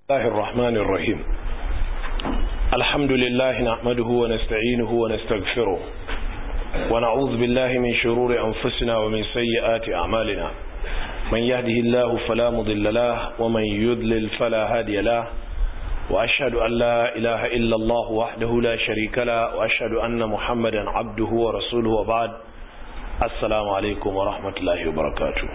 الله الرحمن الرحيم الحمد لله نحمده ونستعينه ونستغفره ونعوذ بالله من شرور أنفسنا ومن سيئات أعمالنا من يهده الله فلا مضل له ومن يضلل فلا هادي له وأشهد أن لا إله إلا الله وحده لا شريك له وأشهد أن محمدا عبده ورسوله وبعد السلام عليكم ورحمة الله وبركاته.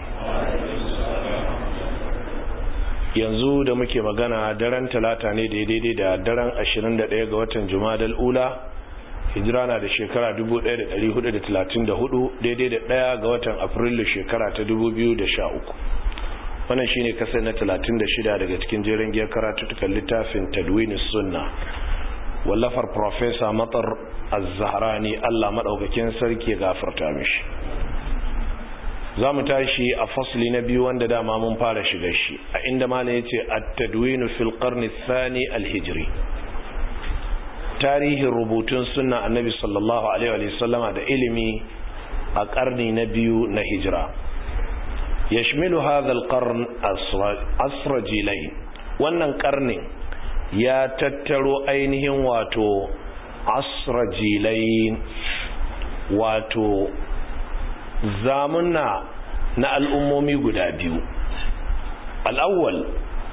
yanzu da muke magana daren talata ne daidai da daren 21 ga watan Jumadal Ula, hijira na da shekara 1434 daidai da 1 ga watan Afrilu shekara ta 2013. wannan shine kasar na 36 daga cikin jerin giyar karatutukan littafin Tadwinus Sunna wallafar Professor Matar Az-Zahrani, Allah madaukakin sarki ya gafarta mishi. za mu tashi a fasli na biyu wanda dama mun fara shiga shi, a inda ma ne yace at-tadwin fil qarn ath-thani al-hijri, tarihin rubutun sunna annabi sallallahu alaihi wa sallama da ilimi a karni na biyu na hijira. yashmilu hadha al-qarn asrajilain, wannan karnin ya tattaro ainihin wato asrajilain, wato zamunna na al'ummomi guda biyu. al'awwal,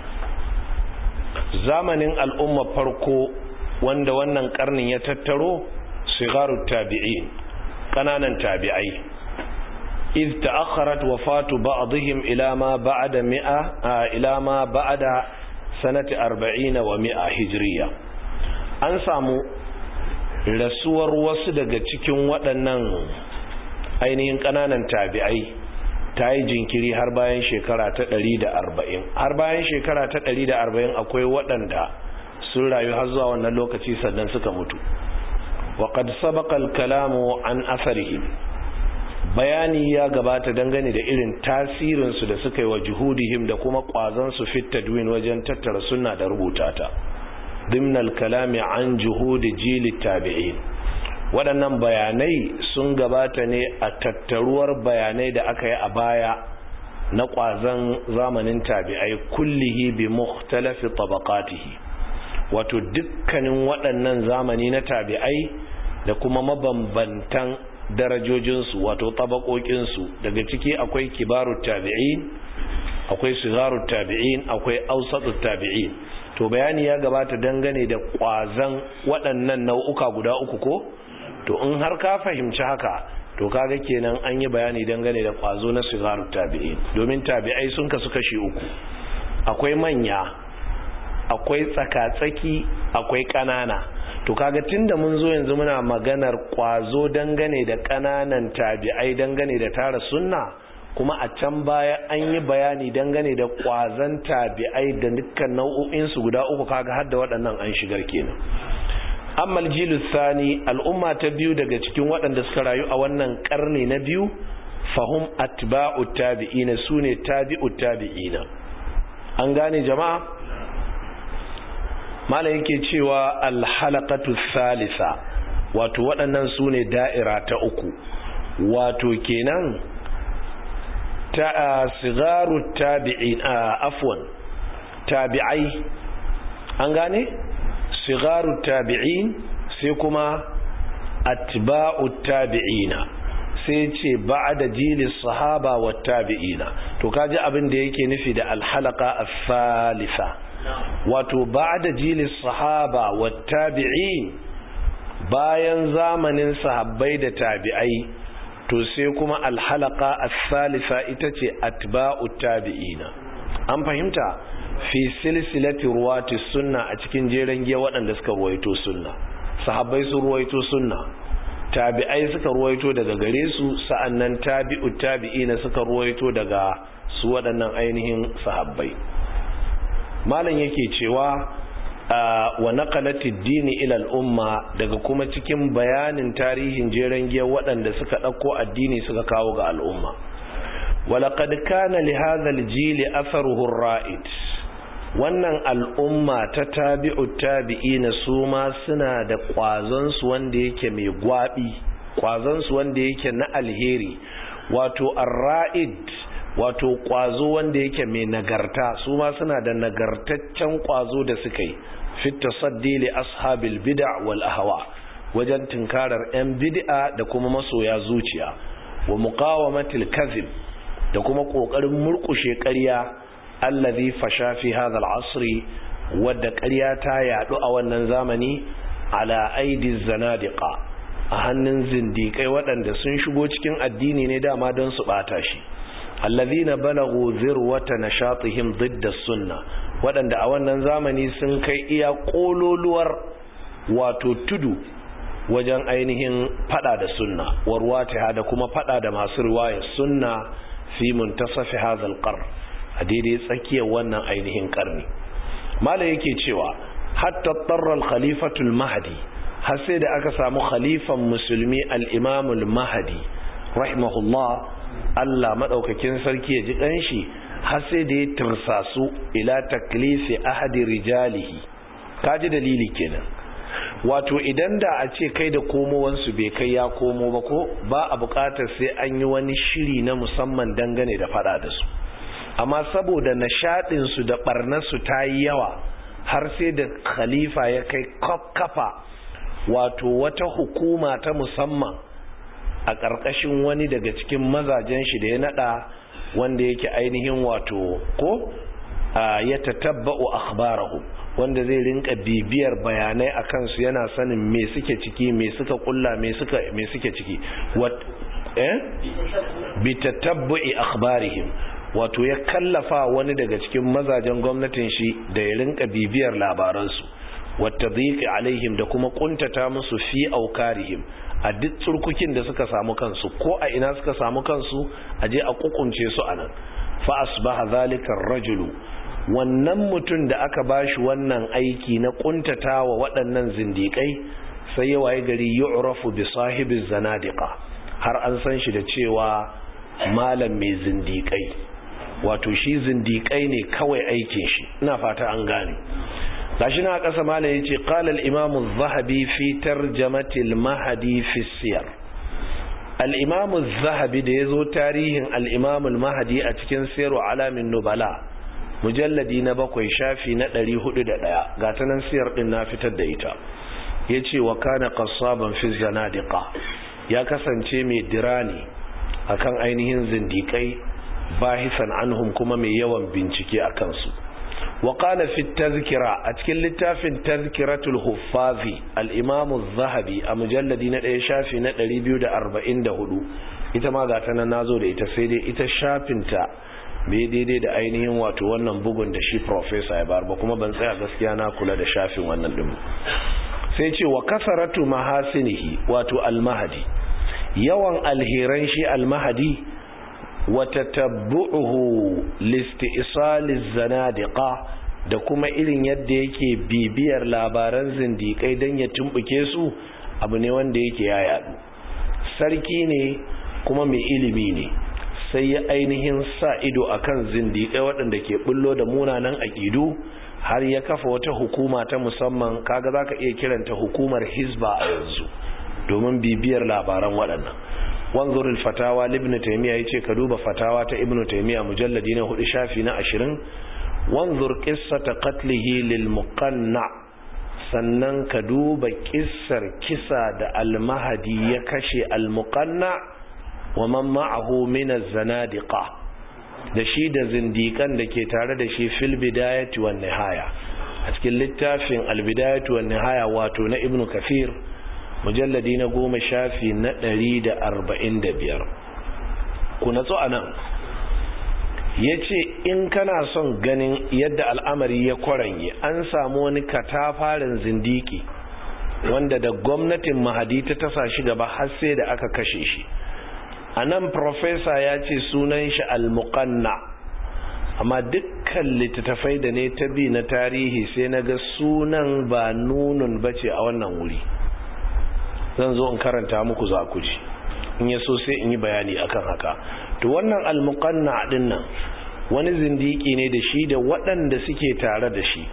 zamanin al'umma farko wanda wannan karnin ya tattaro sigarut tabi'in, kananan tabi'ai. iz ta'akharat wafatu ba'dihim ila ma ba'da sanati 40 wa 100 hijriya. an samu rasuwar wasu daga cikin waɗannan ainihin kananan tabi'ai ta yi jinkiri har bayan shekara ta 140. har bayan shekara ta 140 akwai waɗanda sun rayu har zuwa wannan lokaci sannan suka mutu. wa qad sabaqa al-kalamu an atharihim, bayani ya gabata dangane da irin tasirin su da suka yi wa juhudihim da kuma kwazon su fit tadwin wajen tattara sunna da rubuta ta. dimna al-kalami an juhudi jili tabi'in, waɗannan bayanai sun gabata ne a tattaruwar bayanai da aka yi a baya na ƙwazon zamanin tabi'ai kullihi bi mukhtalafi tabaqatihi, wato dukkanin waɗannan zamani na tabi'ai da kuma mabambantan darajojinsu, wato tabakokinsu. daga ciki akwai kibarut tabi'in, akwai sigarut tabi'in, akwai awsatut tabi'in. to bayani ya gabata dangane da ƙwazon waɗannan nau'uka guda uku ko? to in har ka fahimci haka, to kaga kenan an yi bayani dangane da kwazo na sigarut tabi'in, domin tabi'ai sun kasu kashi uku. akwai manya, akwai tsakatsaki, akwai kanana. to kaga tunda mun zo yanzu muna maganar kwazo dangane da kananan tabi'ai dangane da tara sunna, kuma a can baya an yi bayani dangane da kwazon tabi'ai da dukkan nau'o'in su guda uku, kaga har da waɗannan an shigar kenan. amma aljilu thani, al'umma ta biyu daga cikin waɗanda suka rayu a wannan karni na biyu, fahum atba'u tabi'ina, sune tabi'u tabi'ina. an gane jama'a? malai yake cewa alhalaqatu thalitha, wato waɗannan sune da'ira ta uku, wato kenan ta sigaru tabi'in, afwan tabi'ai. an gane? sigaru tabi'in, sai kuma atba'u tabi'ina, sai ce ba'da jili sahaba wa tabi'ina. to kaji abin da yake nufi da alhalaqa as-salisa, wato ba'da jili sahaba wa tabi'in, bayan zamanin sahabbai da tabi'ai. to sai kuma alhalaqa as-salisa ita ce atba'u tabi'ina. an fahimta? fi silsilati ruwati sunna, a cikin jeren giya waɗanda suka ruwaito sunna. sahabbai sun ruwaito sunna, tabi'ai suka ruwaito daga gare su, sa'annan tabi'u tabi'ina suka ruwaito daga su waɗannan ainihin sahabbai. malam yake cewa wa naqalati ad-dini ila al-umma, daga kuma cikin bayanin tarihin jeren giya waɗanda suka ɗauko addini suka kawo ga al'umma. walaqad kana li hadha al-jili atharuhu ar-ra'id, wannan al'umma ta tabi'u tabi'ina su ma suna da ƙwazonsu wanda yake mai gwaɓi, ƙwazonsu wanda yake na alheri. wato ar-ra'id wato kwazo wanda yake mai nagarta, su ma suna da nagartaccen kwazo da suka yi fit tasaddi li ashabil bid'a wal ahwa, wajen tinkarar yan bid'a da kuma masoya zuciya, wa muqawamatil kadhib, da kuma kokarin murkushe ƙarya allazi fasha fi hadha al-asri, wadda ƙarya ta yadu a wannan zamani ala aidi zanadiqa, a hannun zindikai waɗanda sun shigo cikin addini ne dama don su bata shi, allazina balagu zirwata nashatihim didda sunna, waɗanda a wannan zamani sun kai iya kololuwar wato tudu wajen ainihin fada da sunna, warwatiha, da kuma fada da masu riwayar sunna fi muntasafi hadha al-qarn, a daidai tsakiyar wannan ainihin karni. mala yake cewa hatta tarra al-khalifatu al-mahdi, har sai da aka samu khalifan musulmi al-imam al-mahdi rahimahullah, Allah madaukakin sarki ya ji kanshi, har sai da ya tursasu ila taklifi ahadi rijalihi. kaji dalili kenan, wato idan da a ce kai da komowansu bai kai ya komo ba ko ba a bukatar sai an yi wani shiri na musamman dangane da fada da su, amma saboda nishadinsu da barnarsu ta yi yawa, har sai da khalifa ya kai kafa wato wata hukuma ta musamman a ƙarƙashin wani daga cikin mazajen shi da ya nada, wanda yake ainihin wato ko ya tatabba'u akhbarahum, wanda zai rinka bibiyar bayanai a kansu, yana sanin me suke ciki, me suka kulla, me suke ciki, bi tatabbu'i akhbarihim, wato ya kallafa wani daga cikin mazajen gwamnatin shi da ya rinka bibiyar labaransu, wata dhiqi alaihim, da kuma kuntata musu fi aukarihim, a duk tsurkukin da suka samu kansu, ko a ina suka samu kansu a je a kukunce su anan. fa asbaha zalika ar-rajulu, wannan mutum da aka bashi wannan aiki na kuntatawa waɗannan zindiƙai, sai ya waye gari yu'rafu bi sahibi zanadiqa, har an san shi da cewa malam mai zindiƙai, wato shi zindiƙai ne kawai aikin shi. ina fata an gane. gashi na ƙasa malam yace qala al-imam az-zahabi fi tarjamati al-mahdi fi siyar. al-imam az-zahabi da yazo tarihin al-imam al-mahdi a cikin siyar alamin nubala, mujalladi na 7 shafi na 401, ga ta nan siyar din na fitar da ita. yace wa kana qassaban fi zanadiqa, ya kasance mai dirani akan ainihin zindikai, bahisan anhum, kuma mai yawan bincike akan su. wa qala fi tazkira, a cikin littafin tazkiratul huffazi, al-imam az-zahabi a mujalladi na 1 shafi na 244, ita ma ga ta nan nazo da ita, sai dai ita shafinta bai daidai da ainihin wato wannan bugun da shi professor ya bar ba, kuma ban tsaya gaskiya na kula da shafin wannan din. sai ce wa kasaratu mahasinihi, wato al-mahdi, yawan alheran shi al-mahdi, wa tatabbu'uhu listi'saliz zanadiqa, da kuma irin yadda yake bibiyar labaran zindikai dan ya tumbuke su, abu ne wanda yake ya yadu. sarki ne kuma mai ilimi ne, sai ya ainihin sa ido akan zindikai waɗanda ke bullo da munanan aqidu, har ya kafa wata hukuma ta musamman, kaga zaka iya kiranta hukumar hizba a yanzu, domin bibiyar labaran waɗannan. wanzur al-fatawa ibn taymiya yace ka duba fatawa ta ibn taymiya mujalladi na 4 shafi na 20. wanzur qissata qatlihi lil muqanna, sannan ka duba kissar kisa da al-mahdi ya kashe al-muqanna wa man ma'ahu min az-zanadiqa, da shi da zindikan da ke tare da shi fil bidayati wan nihaya, a cikin littafin al-bidayatu wan nihaya wato na ibn kathir, mujalladi na 10 shafi na 145. ku natsu anan, yace in kana son ganin yadda al'amari ya kwaranye, an samu wani katafaren zindiki wanda da gwamnatin mahadi ta tasa shi gaba har sai da aka kashe shi. anan professor ya ce sunan shi al-muqanna, amma dukkan littattafai da ne ta bi na tarihi sai naga sunan ba nunun bace a wannan wuri. zan zo in karanta muku za ku ji, in ya so sai in yi bayani akan haka. to wannan al-muqanna din nan wani zindiki ne da shi da waɗanda suke tare da shi,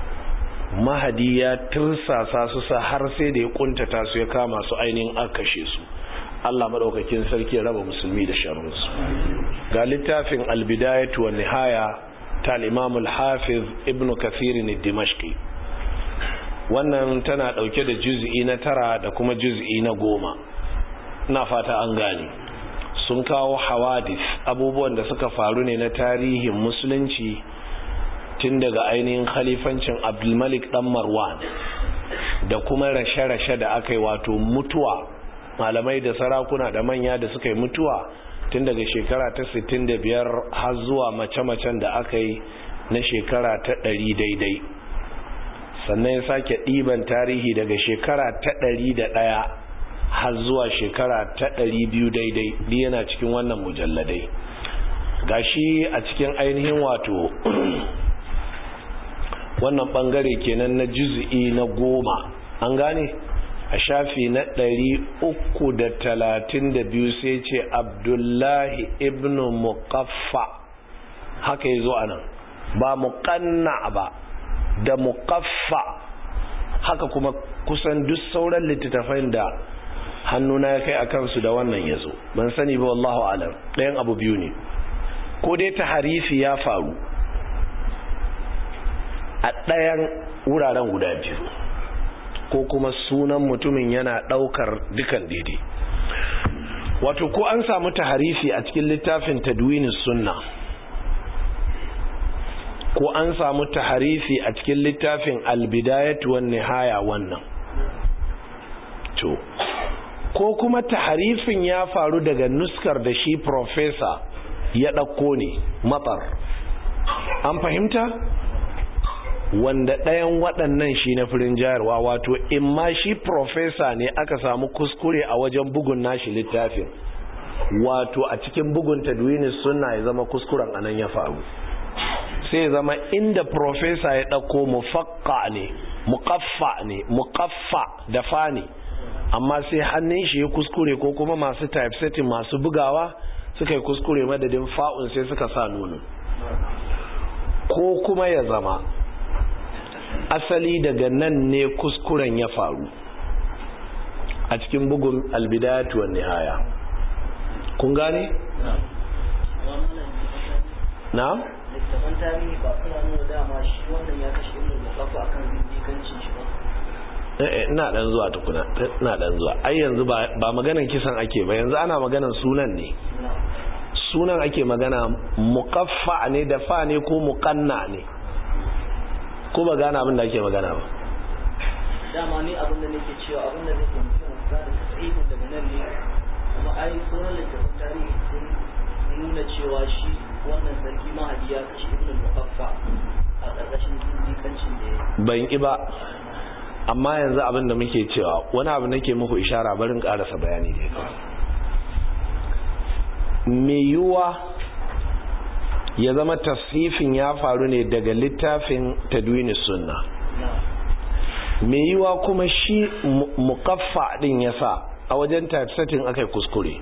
mahadi ya tursasa su sa har sai da ya kuntata su, ya kama su ainihin aka kashe su. Allah madaukakin sarki ya raba musulmi da sharrinsu. ga littafin al-bidayatu wan nihaya ta al-imam al-hafiz ibn kathir ad-dimashqi. wannan tana dauke da juz'i na 9 da kuma juz'i na 10. ina fata an gane. sun kawo hawadis, abubuwan da suka faru ne na tarihin musulunci tun daga ainihin khalifancin Abdulmalik dan Marwan da kuma rashe-rashe da aka yi, wato mutuwa, malamai da sarakuna da manya da suka yi mutuwa tun daga shekara ta 65 har zuwa mace-macen da aka yi na shekara ta 100 daidai. sannan ya sake ɗiban tarihi daga shekara ta 101 har zuwa shekara ta 200 daidai, di yana cikin wannan mujalladai. gashi a cikin ainihin wato wannan bangare kenan na juz'i na 10, an gane, a shafi na 332 sai ce Abdullahi ibn Muqaffa, haka yazo anan, ba muqanna ba, da Muqaffa. haka kuma kusan duk sauran littattafan da hannuna ya kai akan su da wannan yazo, ban sani ba, wallahu alam. ɗayan abu biyu ne, ko dai taharifi ya faru a ɗayan wuraren guda biyu, ko kuma sunan mutumin yana ɗaukar dukan daidai. wato ko an samu taharifi a cikin littafin tadwinus sunna, ko an samu taharifi a cikin littafin al-bidayatu wan nihaya wannan, to ko kuma taharifin ya faru daga nuskar da shi professor ya ɗauko ne, matsar. an fahimta? wanda ɗayan waɗannan shi na firin jayarwa, wato imma shi profesa ne aka samu kuskure a wajen bugun nashi littafin, wato a cikin bugun tadwinus sunna ya zama kuskuren anan ya faru, sai ya zama inda profesa ya ɗauko mufaqqa ne, muqaffa ne, muqaffa da fani, amma sai hannun shi ya kuskure, ko kuma masu typesetting masu bugawa suka yi kuskure, madadin fa'un sai suka sa nunu. ko kuma ya zama asali daga nan ne kuskuren ya faru a cikin bugun al-bidayatu wan nihaya. kun gane? na? littafin tarihi ba suna nuna dama shi wannan ya kashe ibn al-Muqaffa akan zindiƙancin shi ba. ina dan zuwa tukuna, ina dan zuwa. ai yanzu ba maganan kisan ake ba, yanzu ana maganan sunan ne. sunan ake magana. Muqaffa ne da fa ne ko muqanna ne? ko ba gane abin da ake magana ba? dama ni abin da nake cewa abin da nake mutum da tsayin daga nan ne, kuma ai sunan littafin tarihi sun nuna cewa shi wannan sarki Mahdi ya kashe ibn al-Muqaffa a ƙarƙashin zindiƙancin da ya ban ki ba, amma yanzu abin da muke cewa wani abu nake muku ishara, barin ƙarasa bayani ne kawai. me yiwuwa ya zama tasifin ya faru ne daga littafin tadwinus sunna, me yiwuwa kuma shi muqaffa din yasa a wajen typesetting akai kuskure,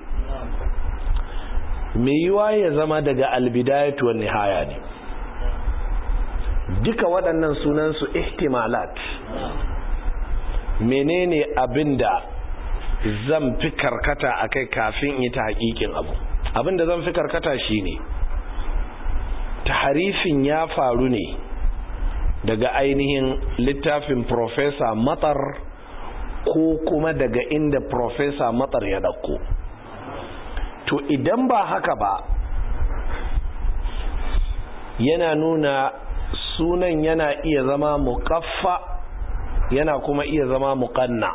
me yiwuwa ya zama daga al-bidayatu wan nihaya ne. duka waɗannan sunan su ihtimalat. menene abinda zan fi karkata akai kafin yi ta hakikin abu? abinda zan fi karkata shine taharifin ya faru ne daga ainihin littafin Professor Matar, ko kuma daga inda Professor Matar ya dauko. to idan ba haka ba, yana nuna sunan yana iya zama muqaffa, yana kuma iya zama muqanna.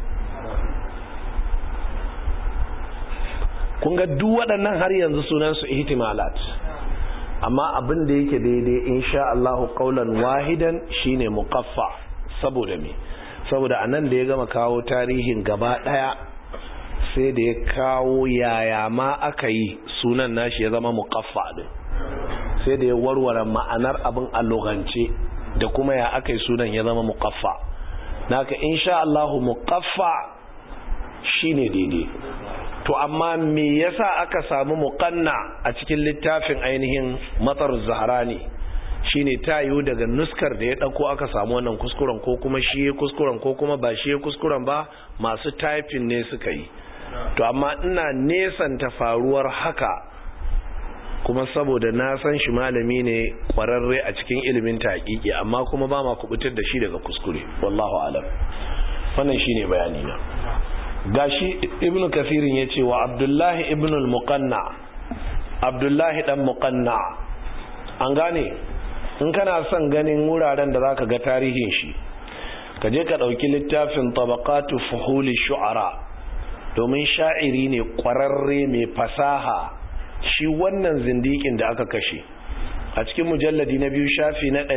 kun ga duk waɗannan har yanzu sunansu ihtimalat, amma abin da yake daidai insha Allah qaulan wahidan shine muqaffa. saboda me? saboda anan da ya gama kawo tarihin gaba daya, sai da ya kawo yaya ma aka yi sunan nashi ya zama muqaffa din, sai da ya warware ma'anar abin a lugance da kuma ya aka yi sunan ya zama muqaffa. naka insha Allah muqaffa shine daidai. to amma me yasa aka samu muqanna a cikin littafin ainihin Matar Zahrani? shine tayu daga nuskar da ya dauko aka samu wannan kuskuren, ko kuma shi ya kuskuren, ko kuma ba shi ya kuskuren ba, masu typing ne suka yi. to amma ina nesanta faruwar haka kuma saboda na san shi malami ne kwararre a cikin ilimin taqiqi amma kuma ba ma kubutar da shi daga kuskure wallahu alam. Wannan shine bayani na. Gashi ibn kathirin yace wa abdullahi ibn al-muqanna, abdullahi dan muqanna, an gane in kana son ganin wuraren da zaka ga tarihin shi ka je ka dauki littafin tabaqatu fuhuli shu'ara, domin sha'iri ne kwararre mai fasaha shi wannan zindikin da aka kashe a cikin mujalladi na 2 shafi na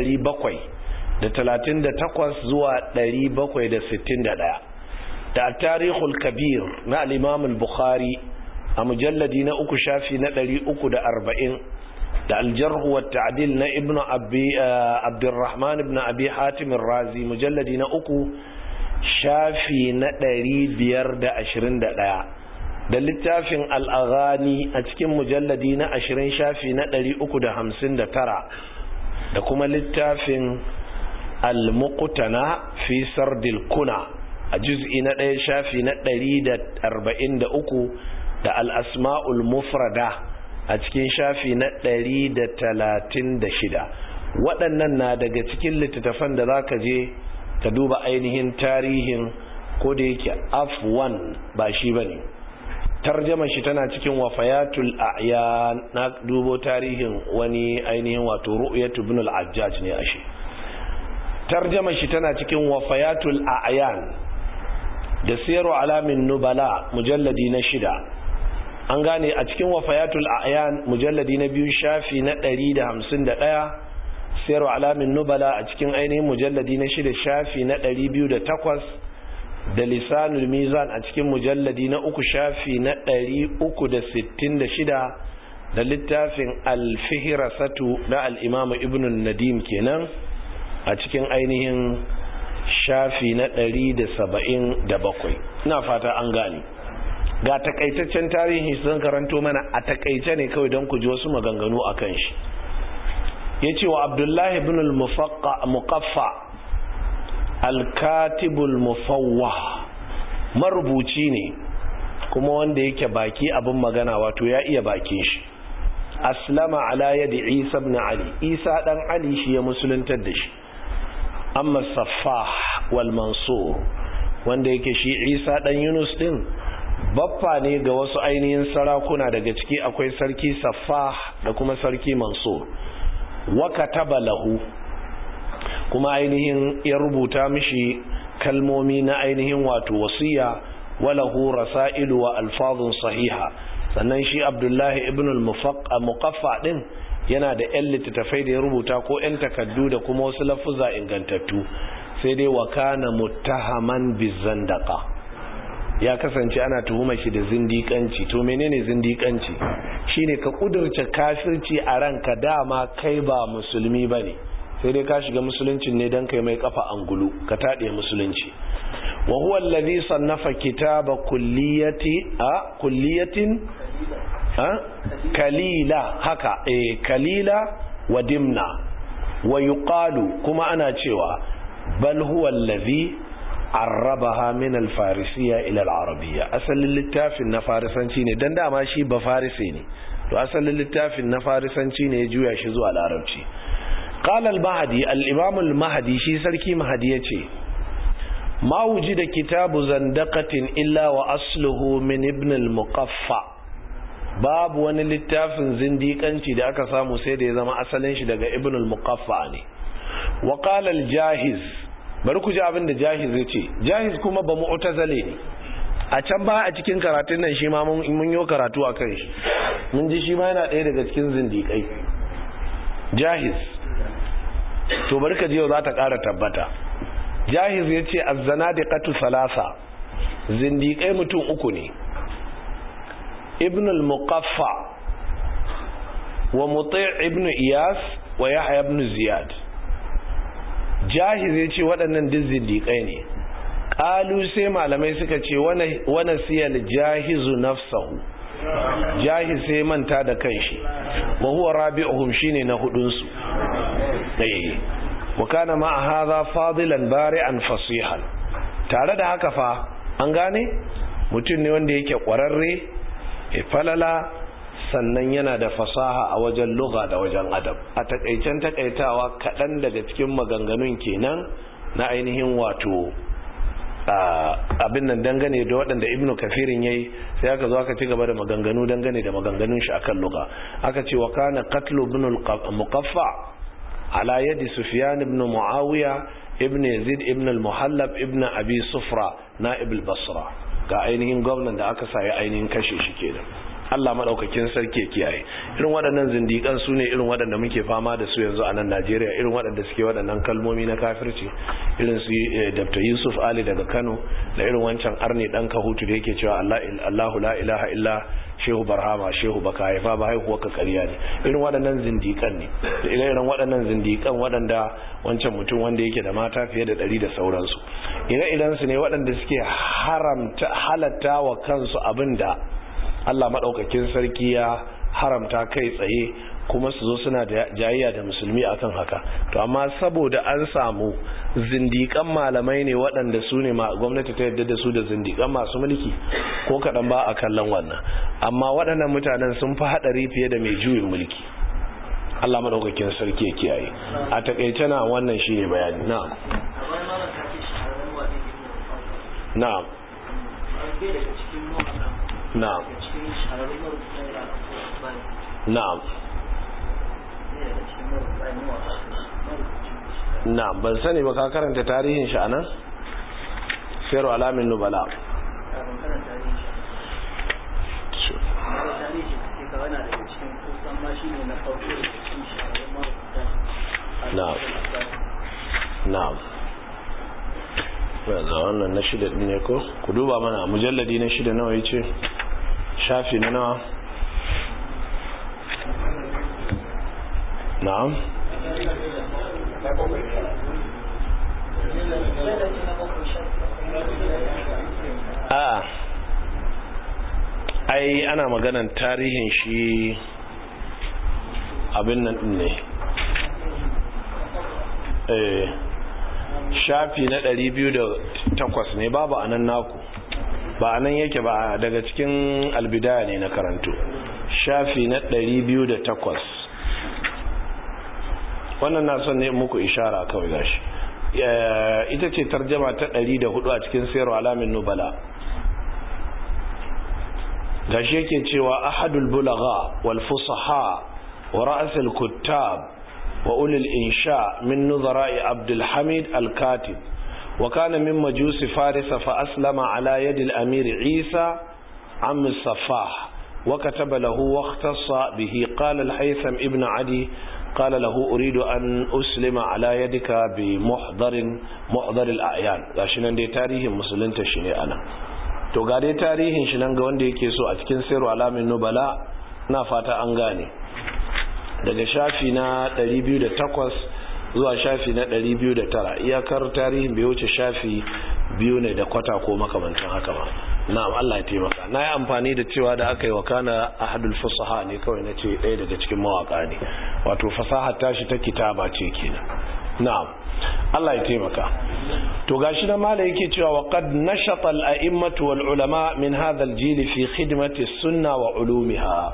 738 zuwa 761 da tarihul kabir na al-imam al-bukhari a mujalladi na 3 shafi na 340 da al-jarh wa ta'dil na ibn abdurrahman ibn abi hatim ar-razi mujalladi na 3 shafi na 521 da littafin al-aghani a cikin mujalladi na 20 shafi na 359 da kuma littafin al-muqtana fi sardil kuna a juz'i na 1 shafi na 143 da al-asma'ul mufrada a cikin shafi na 136. waɗannan na daga cikin littattafan da zaka je ka duba ainihin tarihin, ko da yake afwan ba shi bane, tarjama shi tana cikin wafayatul a'yan, na dubo tarihin wani ainihin wato ru'yatu ibn al-ajjaj ne ashe. tarjama shi tana cikin wafayatul a'yan da siyaru alamin nubala mujalladi na 6. an gane a cikin wafayatul a'yan mujalladi na 2 shafi na 151, siyaru alamin nubala a cikin ainihin mujalladi na 6 shafi na 208, da lisanul mizan a cikin mujalladi na 3 shafi na 366, da littafin al-fihrasatu na al-imam ibn an-nadim kenan a cikin ainihin shafi na 177. ina fata an gane. ga takaitaccen tarihi sun karanto mana a takaice ne kawai don ku ji wasu maganganu akan shi. yace wa abdullahi ibn al-muqaffa al-katibul mufawwah, marubuci ne kuma wanda yake baki abin magana, wato ya iya bakin shi. aslama ala yadi isa ibn ali, isa dan ali shi ya musuluntar da shi. amma saffah wal mansur, wanda yake shi isa dan yunus din baffa ne ga wasu ainihin sarakuna, daga ciki akwai sarki saffah da kuma sarki mansur. wa kataba lahu, kuma ainihin ya rubuta mishi kalmomi na ainihin wato wasiya, walahu rasailu wa alfazun sahiha. sannan shi abdullahi ibn al-muqaffa din yana da ƴan littattafai da ya rubuta ko ƴan takaddu da kuma wasu lafuza ingantattu. sai dai wa kana muttahaman bizandaqa, ya kasance ana tuhuma shi da zindiƙanci. to menene zindiƙanci? shine ka kudurce kafirci a ranka, dama kai ba musulmi bane, sai dai ka shiga musuluncin ne dan kai mai kafa angulu ka tade musulunci. wa huwa alladhi sannafa kitaba kulliyatin kalila, haka kalila wa dimna. wa yuqalu, kuma ana cewa bal huwa alladhi arrabaha min al-farisiyya ila al-arabiyya, asalin littafin na farisanci ne, dan dama shi ba farisi ne, to asalin littafin na farisanci ne ya juya shi zuwa larabci. qala al-mahdi, al-imam al-mahdi shi sarki mahdi yace ma wujida kitabu zandaqatin illa wa asluhu min ibn al-muqaffa, babu wani littafin zindiƙanci da aka samu sai da ya zama asalin shi daga ibn al-muqaffa ne. wa qala al-jahiz, bari ku ji abin da jahiz ya ce. jahiz kuma ba mu'tazile ne. a can ba a cikin karatun nan shi ma mun yi karatu a kan shi, mun ji shi ma yana ɗaya daga cikin zindiƙai jahiz. to bari ka ji yau za ta ƙara tabbata. jahiz ya ce az-zanadiqatu thalatha, zindiƙai mutum 3 ne. ibn al-muqaffa wa muti' ibn iyas wa yahya ibn ziyad. jahiz ya ce waɗannan duk zindiƙai ne. ƙalu, sai malamai suka ce wane siyal jahizu nafsahu, jahiz sai manta da kanshi. wa huwa rabi'uhum, shine na hudunsu. wa kana ma hadha fadilan bari'an fasihan, tare da haka fa an gane mutum ne wanda yake ƙwararre, falala, sannan yana da fasaha a wajen lugha da wajen adab. A takaicen takaitawa kaɗan daga cikin maganganun kenan na ainihin wato abin nan dangane da waɗanda ibnu kafirin yayi, sai aka zo aka ci gaba da maganganu dangane da maganganun shi akan lugha. Aka ce wa kana qatlu ibn al-muqaffa ala yadi sufyan ibn muawiya ibn yazid ibn al-muhallab ibn abi sufra na'ib al-basra, ga ainihin gwamnan da aka sa ya ainihin kashe shi kenan. Allah madaukakin sarki kiyaye. Irin waɗannan zindiƙan su ne irin waɗanda muke fama da su yanzu a nan Najeriya, irin waɗanda suke waɗannan kalmomi na kafirci, irin su Dr. Yusuf Ali daga Kano, da irin wancan Arni dan Kahutu da yake cewa Allahu la ilaha illa Shehu Barhama Shehu baka haifa ba haihuwa ka ƙarya ne. Irin waɗannan zindiƙan ne, da irin waɗannan zindiƙan waɗanda wancan mutum wanda yake da mata fiye da 100 da sauransu. Ire-iren su ne waɗanda suke halatta wa kansu abinda Allah maɗaukakin sarki ya haramta kai tsaye, kuma su zo suna da jayayya da musulmi akan haka. To amma saboda an samu zindiƙan malamai ne waɗanda su ne gwamnati ta yadda da su da zindiƙan masu mulki, ko kaɗan ba a kallon wannan. Amma waɗannan mutanen sun fi haɗari fiye da mai juyin mulki. Allah maɗaukakin sarki ya kiyaye. A taƙaice na wannan shi ne bayani. Na'am. Na'am. Na'am. Na'am. Na'am, ban sani ba ka karanta tarihin shi anan? Sayru alamin nubala. Na'am. Na'am. Wannan na 6 ne ko? Ku duba mana mujalladi na 6 nawa yace? Shafi na nawa? Na'am. Ai ana maganan tarihin shi abin nan ne. Shafi na 208 ne, babu anan naku. Ba anan yake ba, daga cikin albidaya ne na karanto. Shafi na 208. Wannan na son ne muku ishara kawai gashi. Ita ce tarjama ta 104 a cikin Sayru alamin nubala. Gashi yake cewa ahadul bulagha wal fusaha wa ra's al kuttab wa ulil insha min nuzara'i Abdul Hamid al Katib, wa kana min majusi Faris fa aslama ala yadi al Amir Isa am Safah wa kataba lahu wa ikhtassa bihi. Qala al Haytham ibn Adi قال له أريد أن أسلم على يدك بمحضر الأعيان. gashi nan dai tarihin musulunta shi ne ana. To ga dai tarihin shi nan ga wanda yake so a cikin Sayru alamin nubala, na fata an gane. Daga shafi na 208 zuwa shafi na 209, iyakar tarihin bai wuce shafi 2 ne da kwata ko makamantan haka ba. Na'am, Allah ya taimaka. Na yi amfani da cewa da aka yi wa kana ahadul fusaha ne kawai na ce ɗaya daga cikin mawaka ne, wato fasahar tashi ta kitaba ce kenan. Na'am, Allah ya taimaka. To gashi na mala yake cewa wa qad nashata al-a'immatu wal ulama min hadha al-jil fi khidmati as-sunnah wa ulumiha.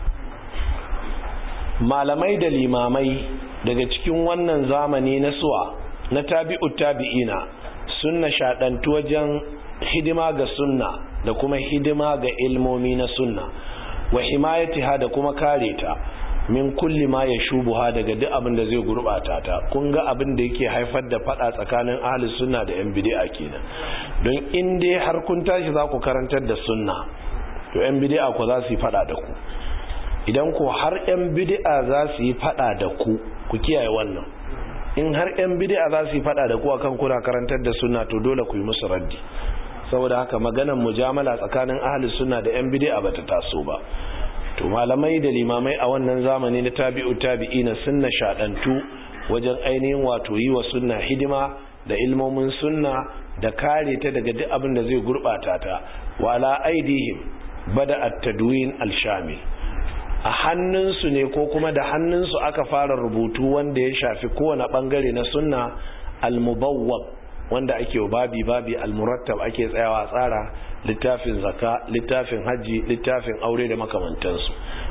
Malamai da limamai daga cikin wannan zamani na suwa na tabi'ut tabi'ina sunna shaɗantu wajen hidima ga sunna da kuma hidima ga ilmomi na sunna, wa himayatiha da kuma kare ta min kulli ma yashubuha daga duk abin da zai gurbata ta. Kun ga abin da yake haifar da fada tsakanin ahlus sunna da yan bid'a kenan. Don in dai har kun tashi za ku karantar da sunna, to yan bid'a ku za su yi fada da ku. Idan ku har yan bid'a za su yi fada da ku, ku kiyaye wannan. In har yan bid'a za su yi fada da ku akan kuna karantar da sunna, to dole ku yi musu raddi. Saboda haka maganar mujamala tsakanin ahlus sunna da yan bid'a bata taso ba. To malamai da limamai a wannan zamani na tabi'u tabi'ina sunna shaɗantu wajen ainihin wato yi wa sunna hidima da ilmomin sunna da kare ta daga duk abin da zai gurbata ta. Wa ala aidihim bada at-tadwin al-shamil. A hannunsu ne ko kuma da hannunsu aka fara rubutu wanda ya shafi kowane bangare na sunna al-mubawwab, wanda ake babi al-murattab, ake tsayawa tsara littafin zakka, littafin haji, littafin aure da makamantansu.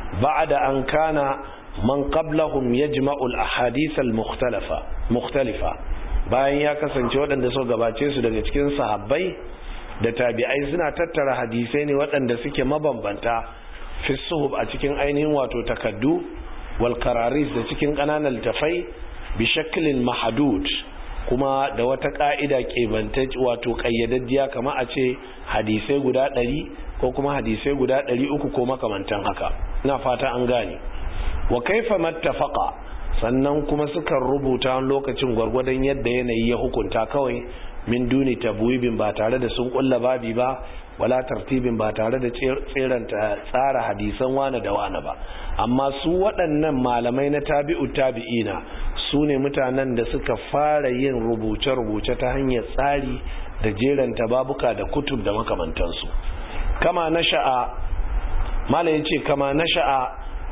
ba'da an kana man qablahum yajma'u al-ahadith al-mukhtalifa bayan ya kasance waɗanda suka gabace su daga cikin sahabbai da tabi'ai suna tattara hadisai ne waɗanda suke mabambanta fi suhub a cikin ainihin wato takaddu wal kararis da cikin ƙananan littafai bi shaklin mahdud kuma da wata ka'ida kebantacce wato kayyadaddiya kamar a ce hadisai guda 100 ko kuma hadisai guda 300 ko makamantan haka ina fata an gane wa kaifa mattafaqa sannan kuma suka rubuta lokacin gwargwadon yadda yanayi ya hukunta kawai min duni tabwibin ba tare da sun kulla babi ba wala tartibin ba tare da tseranta tsara hadisan wane da wane ba amma su waɗannan malamai na tabi'u tabi'ina su ne mutanen da suka fara yin rubuce-rubuce ta hanyar tsari da jeranta babuka da kutub da makamantansu kama nasha'a mala yace kama nasha'a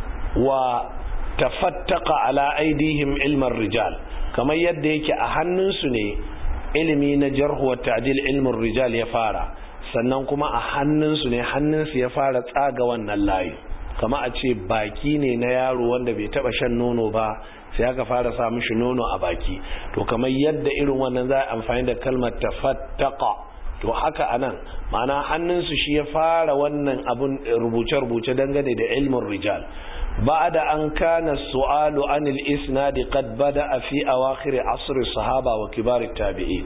wa tafattaqa ala aidihim ilmar rijal kamar yadda yake a hannunsu ne ilimi na jarh wa ta'dil ilmur rijal ya fara sannan kuma a hannunsu ne hannunsu ya fara tsaga wannan layi kama a ce baki ne na yaro wanda bai taba shan nono ba sai aka fara sa mishi nono a baki to kamar yadda irin wannan za a amfani da kalmar tafattaqa to haka anan ma'ana hannunsu shi ya fara wannan abun rubuce-rubuce dangane da ilmin rijal بعد أن كان السؤال عن الإسناد قد بدأ في أواخر عصر الصحابة وكبار التابعين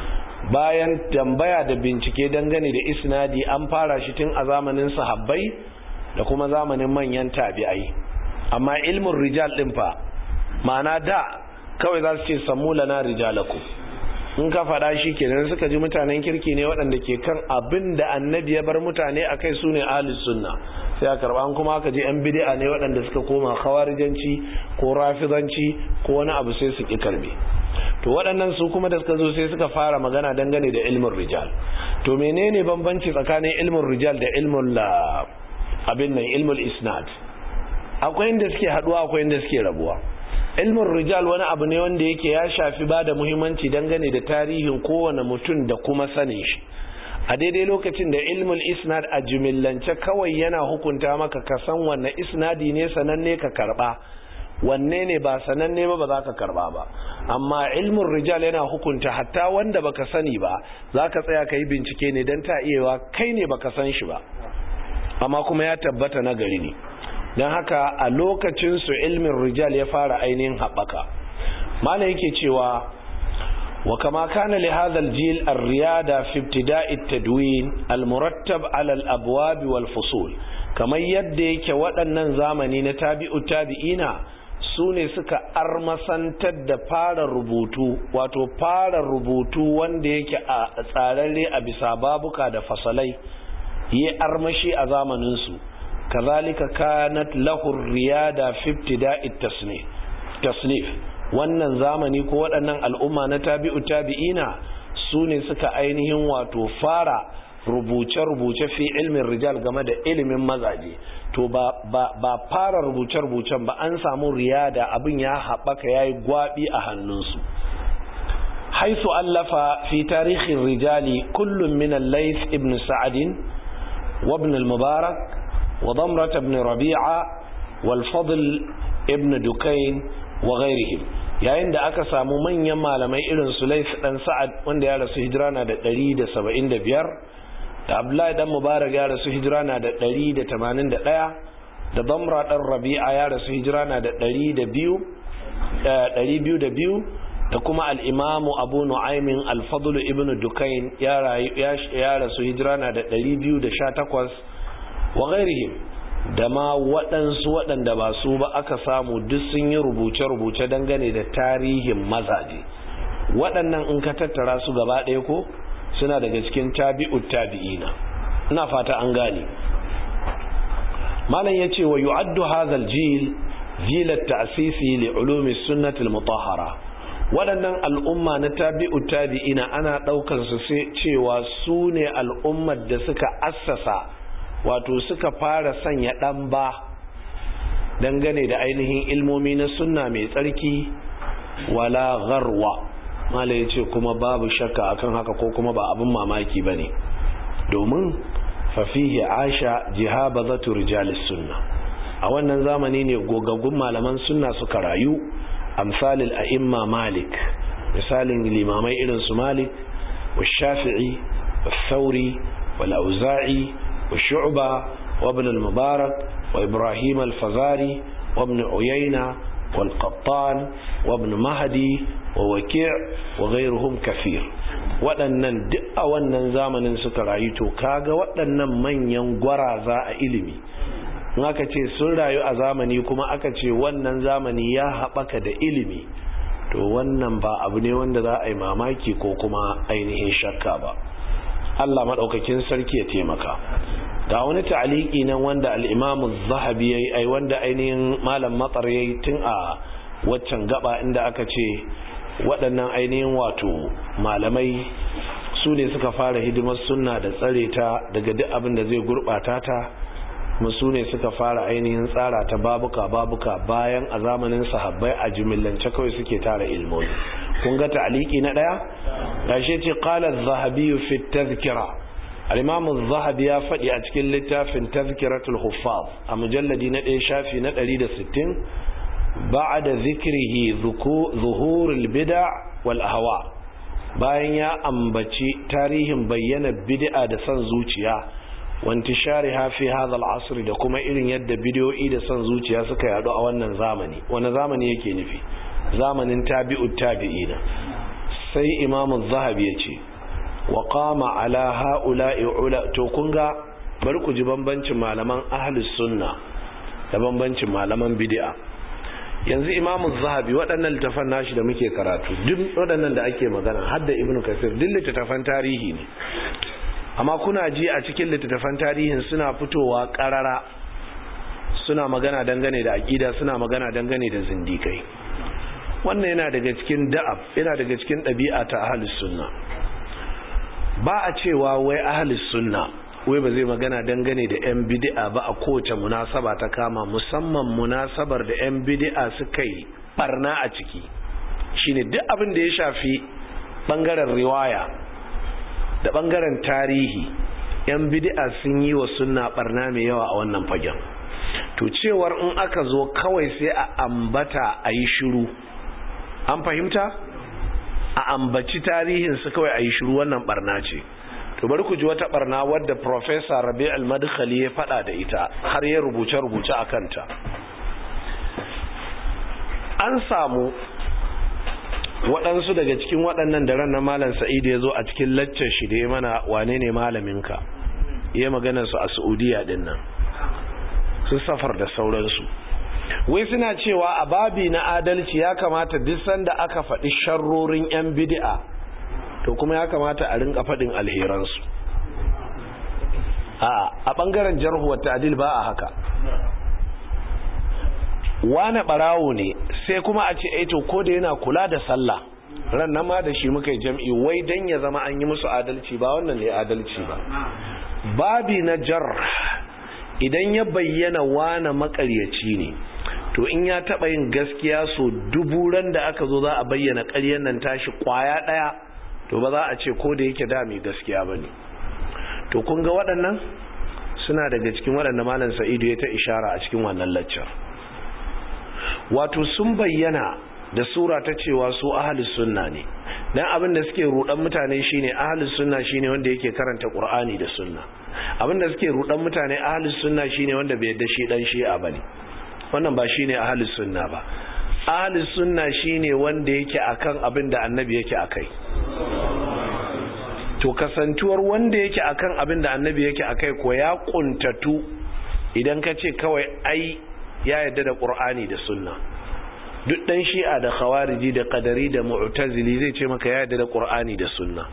bayan tambaya da bincike dangane da isnadi an fara shi tun a zamanin sahabbai da kuma zamanin manyan tabi'ai amma ilmin rijal din fa ma'ana da kawai za su ce sammu lana rijalakum in ka faɗa shi kenan suka ji mutanen kirki ne waɗanda ke kan abin da annabi ya bar mutane akai su ne ahlus sunna sai a karɓa an kuma aka je yan bid'a ne waɗanda suka koma khawarijanci ko rafizanci ko wani abu sai su ki karbe to waɗannan su kuma da suka zo sai suka fara magana dangane da ilmin rijal to menene bambanci tsakanin ilmin rijal da ilmin abin nan ilmul isnad akwai inda suke haduwa akwai inda suke rabuwa ilmin rijal wani abu ne wanda yake ya shafi ba da muhimmanci dangane da tarihin kowane mutum da kuma sanin shi a daidai lokacin da ilmul isnad a jumillance kawai yana hukunta maka ka san wanne isnadi ne sananne ka karba wanne ne ba sananne ba za ka karba ba amma ilmin rijal yana hukunta hatta wanda baka sani ba za ka tsaya ka yi bincike ne don ta iyawa kai ne baka san shi ba amma kuma ya tabbata na gari ne don haka a lokacinsu ilmin rijal ya fara ainihin haɓaka mana yake cewa wa kama kana li hadha al-jil ar-riyada fi ibtida'i at-tadwin al-murattab 'ala al-abwab wal-fusul kamar yadda yake waɗannan zamani na tabi'u tabi'ina su ne suka armasantar da fara rubutu wato fara rubutu wanda yake a tsararre a bisa babuka da fasalai yi armashi a zamaninsu kazalika kanat lahu riyada fi ibtida'i tasnif wannan zamani ko waɗannan al'umma na tabi'u tabi'ina su ne suka ainihin wato fara rubuce-rubuce fi ilmin rijal game da ilimin mazaje to ba fara rubuce-rubucen ba an samu riyada abin ya haɓaka ya yi gwaɓi a hannunsu haisu allafa fi tarihin rijali kullum min al-layth ibn sa'adin wa ibn al-mubarak wa damrat ibn rabi'a wal fadl ibn dukain wa ghairihim yayin da aka samu manyan malamai irin su Layth dan Sa'ad wanda ya rasu hijira na da 175 da Abdullahi dan Mubarak ya rasu hijira na da 181 da Damra dan Rabi'a ya rasu hijira na da 202 da kuma al-Imam Abu Nu'aym al-Fadl ibn Dukain ya rasu hijira na da 218 wa ghairihim da ma waɗansu waɗanda ba su ba aka samu duk sun yi rubuce-rubuce dangane da tarihin mazaje waɗannan in ka tattara su gaba ɗaya ko suna daga cikin tabi'ut tabi'ina ina fata an gane malam yace wa yu'addu hadha al-jil jil at-ta'sisi li ulumi sunnah al-mutahhara waɗannan al'umma na tabi'ut tabi'ina ana ɗaukar su cewa su ne al'ummar da suka assasa wato suka fara sanya ɗan ba dangane da ainihin ilmomi na sunna mai tsarki wala gharwa mala ya ce kuma babu shakka akan haka ko kuma ba abin mamaki ba ne domin fafihi aisha jihabazatu rijalis sunna a wannan zamani ne gogaggun malaman sunna suka rayu, amsalil a'imma Malik, misalin limamai irin su Malik wa Shafi'i wa Thawri wa Auza'i wa Shu'ba wa Ibn al-Mubarak wa Ibrahim al-Fazari wa Ibn Uyayna wal Qattan wa Ibn Mahdi wa Waki' wa ghayruhum kathir. waɗannan duk a wannan zamanin suka rayu. To kaga waɗannan manyan gwaraza a ilimi, in aka ce sun rayu a zamani kuma aka ce wannan zamani ya haɓaka da ilimi, to wannan ba abu ne wanda za a yi mamaki ko kuma ainihin shakka ba. Allah maɗaukakin sarki ya taimaka. Ga wani ta'aliki nan wanda al-Imam az-Zahabi yayi, wanda ainihin Malam Matsar yayi tun a waccan gaba inda aka ce waɗannan ainihin wato malamai su ne suka fara hidimar sunna da tsare ta daga duk abin da zai gurɓata ta, kuma su ne suka fara ainihin tsara ta babuka bayan a zamanin sahabbai a jimillance kawai suke tara ilmomi. Kun ga ta'aliki na ɗaya gashe ce qala az-Zahabi fi at-tadhkira. al-Imam az-Zahabi ya faɗi a cikin littafin Tadhkiratul Huffaz a mujalladi na 1 shafi na 160 ba'da zikrihi zuhurul bid'a wal ahwa, bayan ya ambaci tarihin bayyana bid'a da san zuciya wantishariha fi hadha al-asr, da kuma irin yadda bid'o'i da san zuciya suka yadu a wannan zamani. Wani zamani yake nufi? Zamanin tabi'ut tabi'ina. Sai Imam az-Zahabi yace wa qama ala ha'ula'i ula. To kun ga, bari ku ji bambancin malaman ahlus sunna da bambancin malaman bid'a. Yanzu Imam az-Zahabi waɗannan littafan nashi da muke karatu, duk waɗannan da ake magana har da Ibn Kathir, duk littafan tarihi ne, amma kuna ji a cikin littafan tarihin suna fitowa ƙarara, suna magana dangane da aqida, suna magana dangane da zindikai. Wannan yana daga cikin da'ab, yana daga cikin ɗabi'a ta ahlus sunna. Ba a cewa wai ahlus sunna wai ba zai magana dangane da 'yan bid'a ba a kowace munasaba ta kama, musamman munasabar da 'yan bid'a suka yi barna a ciki. Shine duk abin da ya shafi bangaren riwaya da bangaren tarihi, 'yan bid'a sun yi wa sunna barna mai yawa a wannan fagen. To cewar in aka zo kawai sai a ambata a yi shiru, an fahimta? A ambaci tarihin su kawai a yi shiru, wannan barna ce. To bari ku ji wata barna wadda Professor Rabi' al-Madkhali ya faɗa da ita, har ya rubuce a kanta. An samu waɗansu daga cikin waɗannan da ran na Malam Sa'id ya zo a cikin laccar shi da ya mana wane ne malaminka, ya magana su a Saudiya din nan, su Safar da sauransu. Wai suna cewa a babi na adalci ya kamata duk sanda aka faɗi sharrorin 'yan bid'a, to kuma ya kamata a rinka faɗin alheransu. A ɓangaren jarhu wa ta'dil ba a haka. Wane ɓarawo ne sai kuma a ce to ko da yana kula da sallah, ran nan ma da shi muka yi jam'i, wai dan ya zama an yi musu adalci. Ba wannan ne adalci ba. Babi na jarh, idan ya bayyana wane makaryaci ne, to in ya taɓa yin gaskiya so duburan da aka zo za a bayyana ƙaryan nan tashi ƙwaya ɗaya, to ba za a ce ko da yake da mai gaskiya ba ne. To kun ga waɗannan suna daga cikin waɗanda Malam Sa'idu ya ta ishara a cikin wannan laccar. Wato sun bayyana da sura ta cewa su ahlus sunna ne, dan abin da suke rudan mutane shine ahlus sunna shine wanda yake karanta Qur'ani da sunna. Abin da suke rudan mutane ahlus sunna shine wanda bai yadda shi dan shi'a bane. Wannan ba shine ahlus sunna ba. Ahlus sunna shine wanda yake akan abin da Annabi yake akai. To kasantuwar wanda yake akan abin da Annabi yake akai ko ya kuntatu idan ka ce kawai ai ya yadda da Qur'ani da sunna. Duk dan shi'a da khawariji da qadari da mu'tazili zai ce maka ya yadda da Qur'ani da sunna.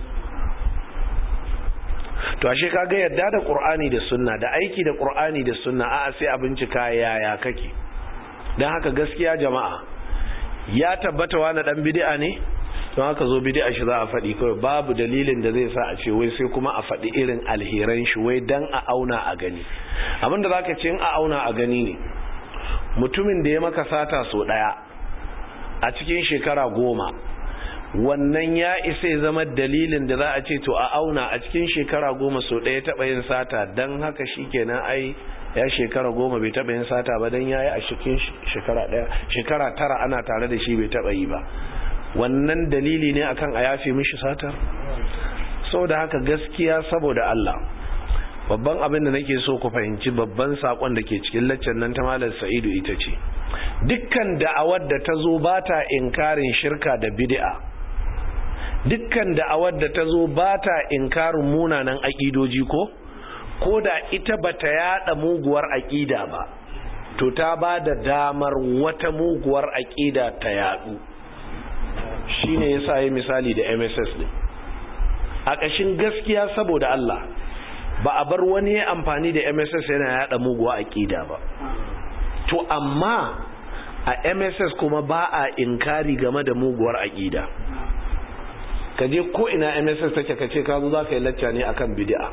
To ashe kaga yadda da Qur'ani da sunna da aiki da Qur'ani da sunna, a'a sai a bincika yaya kake. Dan haka gaskiya jama'a, ya tabbata wani dan bid'a ne, don haka zo bid'a shi za a faɗi kawai, babu dalilin da zai sa a ce wai sai kuma a faɗi irin alheran shi wai dan a auna a gani. Abinda zaka ce in a auna a gani ne, mutumin da ya maka sata so daya a cikin shekara 10, wannan ya isa ya zama dalilin da za a ce to a auna a cikin shekara 10 so ɗaya taɓa yin sata don haka shi kenan ai ya shekara 10 bai taɓa yin sata ba don ya yi a cikin shekara ɗaya, shekara 9 ana tare da shi bai taɓa yi ba, wannan dalili ne akan a yafe mishi satar? Saboda haka gaskiya saboda Allah, babban abin da nake so ku fahimci, babban sakon da ke cikin laccan nan ta Malam Sa'idu ita ce, dukkan da'awar da ta zo ba ta inkarin shirka da bid'a, dukkan da'awar da ta zo ba ta inkarin munanan aƙidoji ko da ita ba ta yada muguwar aƙida ba, to ta ba da damar wata muguwar aƙida ta yadu. Shine yasa yi misali da MSS ne. A ƙashin gaskiya saboda Allah, ba a bar wani amfani da MSS yana yada muguwa aqida ba. To amma a MSS kuma ba a inkari game da muguwar aqida. Kaje ko ina MSS take kace ka zo zaka yi lacca ne akan bid'a,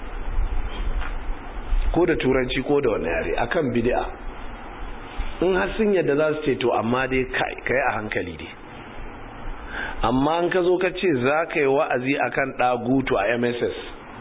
ko da turanci ko da wani yare akan bid'a, in har sun yadda za su ce to amma dai kai a hankali dai. Amma an ka zo ka ce za ka yi wa'azi akan ɗagutu a MSS,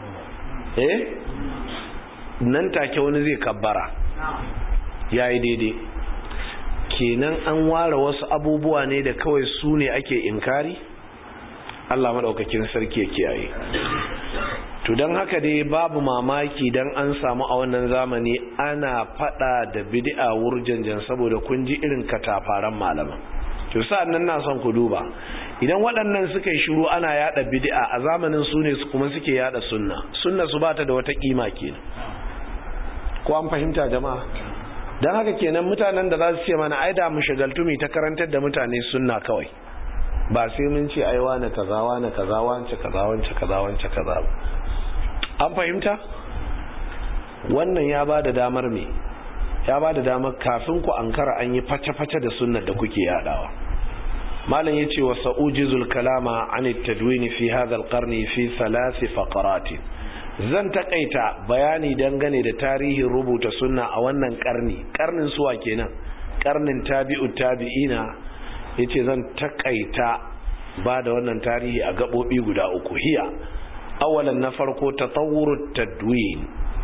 nan take wani zai kabbara, ya yi daidai. Kenan an ware wasu abubuwa ne da kawai su ne ake inkari? Allah maɗaukakin sarki ya kiyaye. To don haka dai babu mamaki don an samu a wannan zamani ana faɗa da bid'a wurjanjan saboda kun ji irin katafaren malaman. To sa'an nan na son ku duba, idan waɗannan suka yi shiru ana yada bid'a a zamanin su ne kuma suke yada sunna su bata da wata kima kenan. Ko an fahimta jama'a? Dan haka kenan mutanen da za su ce mana ai da mu shagaltu mu ta karantar da mutane sunna kawai, ba sai mun ce ai wani kaza wani kaza wance kaza wance kaza wance kaza. An fahimta? Wannan ya bada damar me? Ya bada damar kafin ku ankara an yi face-face da sunnar da kuke yadawa. Malam yace wa sa'ujizul kalama an at-tadwin fi hadha al-qarni fi 3 faqarat. Zan takaita bayani dangane da tarihin rubuta sunna a wannan karnin suwa kenan, karnin tabi'ut tabi'ina. Yace zan takaita ba da wannan tarihi a gabobi guda uku. Hiya awalan na farko tatawurut tadwin,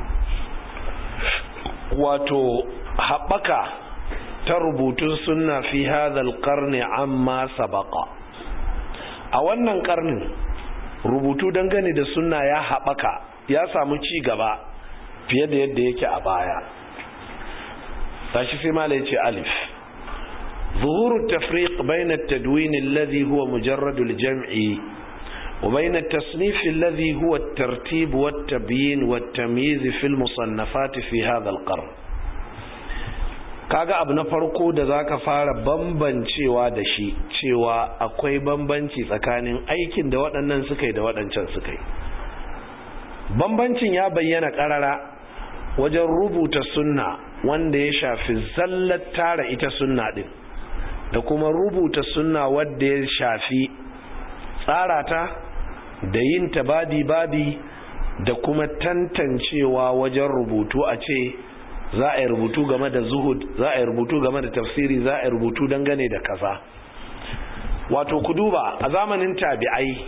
wato haɓaka ta rubutun sunna fi hadhal qarni amma sabaqa. A wannan karnin rubutu dangane da sunna ya haɓaka, ya samu ci gaba fiye da yadda yake a baya. Tashi sai malai ce alif, ظهور التفريق بين التدوين الذي هو مجرد الجمع وبين التصنيف الذي هو الترتيب والتبيين والتمييز في المصنفات في هذا القرن. kaga abu na farko da zaka fara bambancewa da shi cewa akwai bambanci tsakanin aikin da waɗannan suka yi da waɗancan suka yi. Bambancin ya bayyana ƙarara wajen rubuta sunna wanda ya shafi zallar tara ita sunna din, da kuma rubuta sunna wanda ya shafi tsarata da yin ta babi da kuma tantancewa wajen rubutu, a ce za a yi rubutu game da zuhud, za a yi rubutu game da tafsiri, za a yi rubutu dangane da kaza. Wato ku duba a zamanin tabi'ai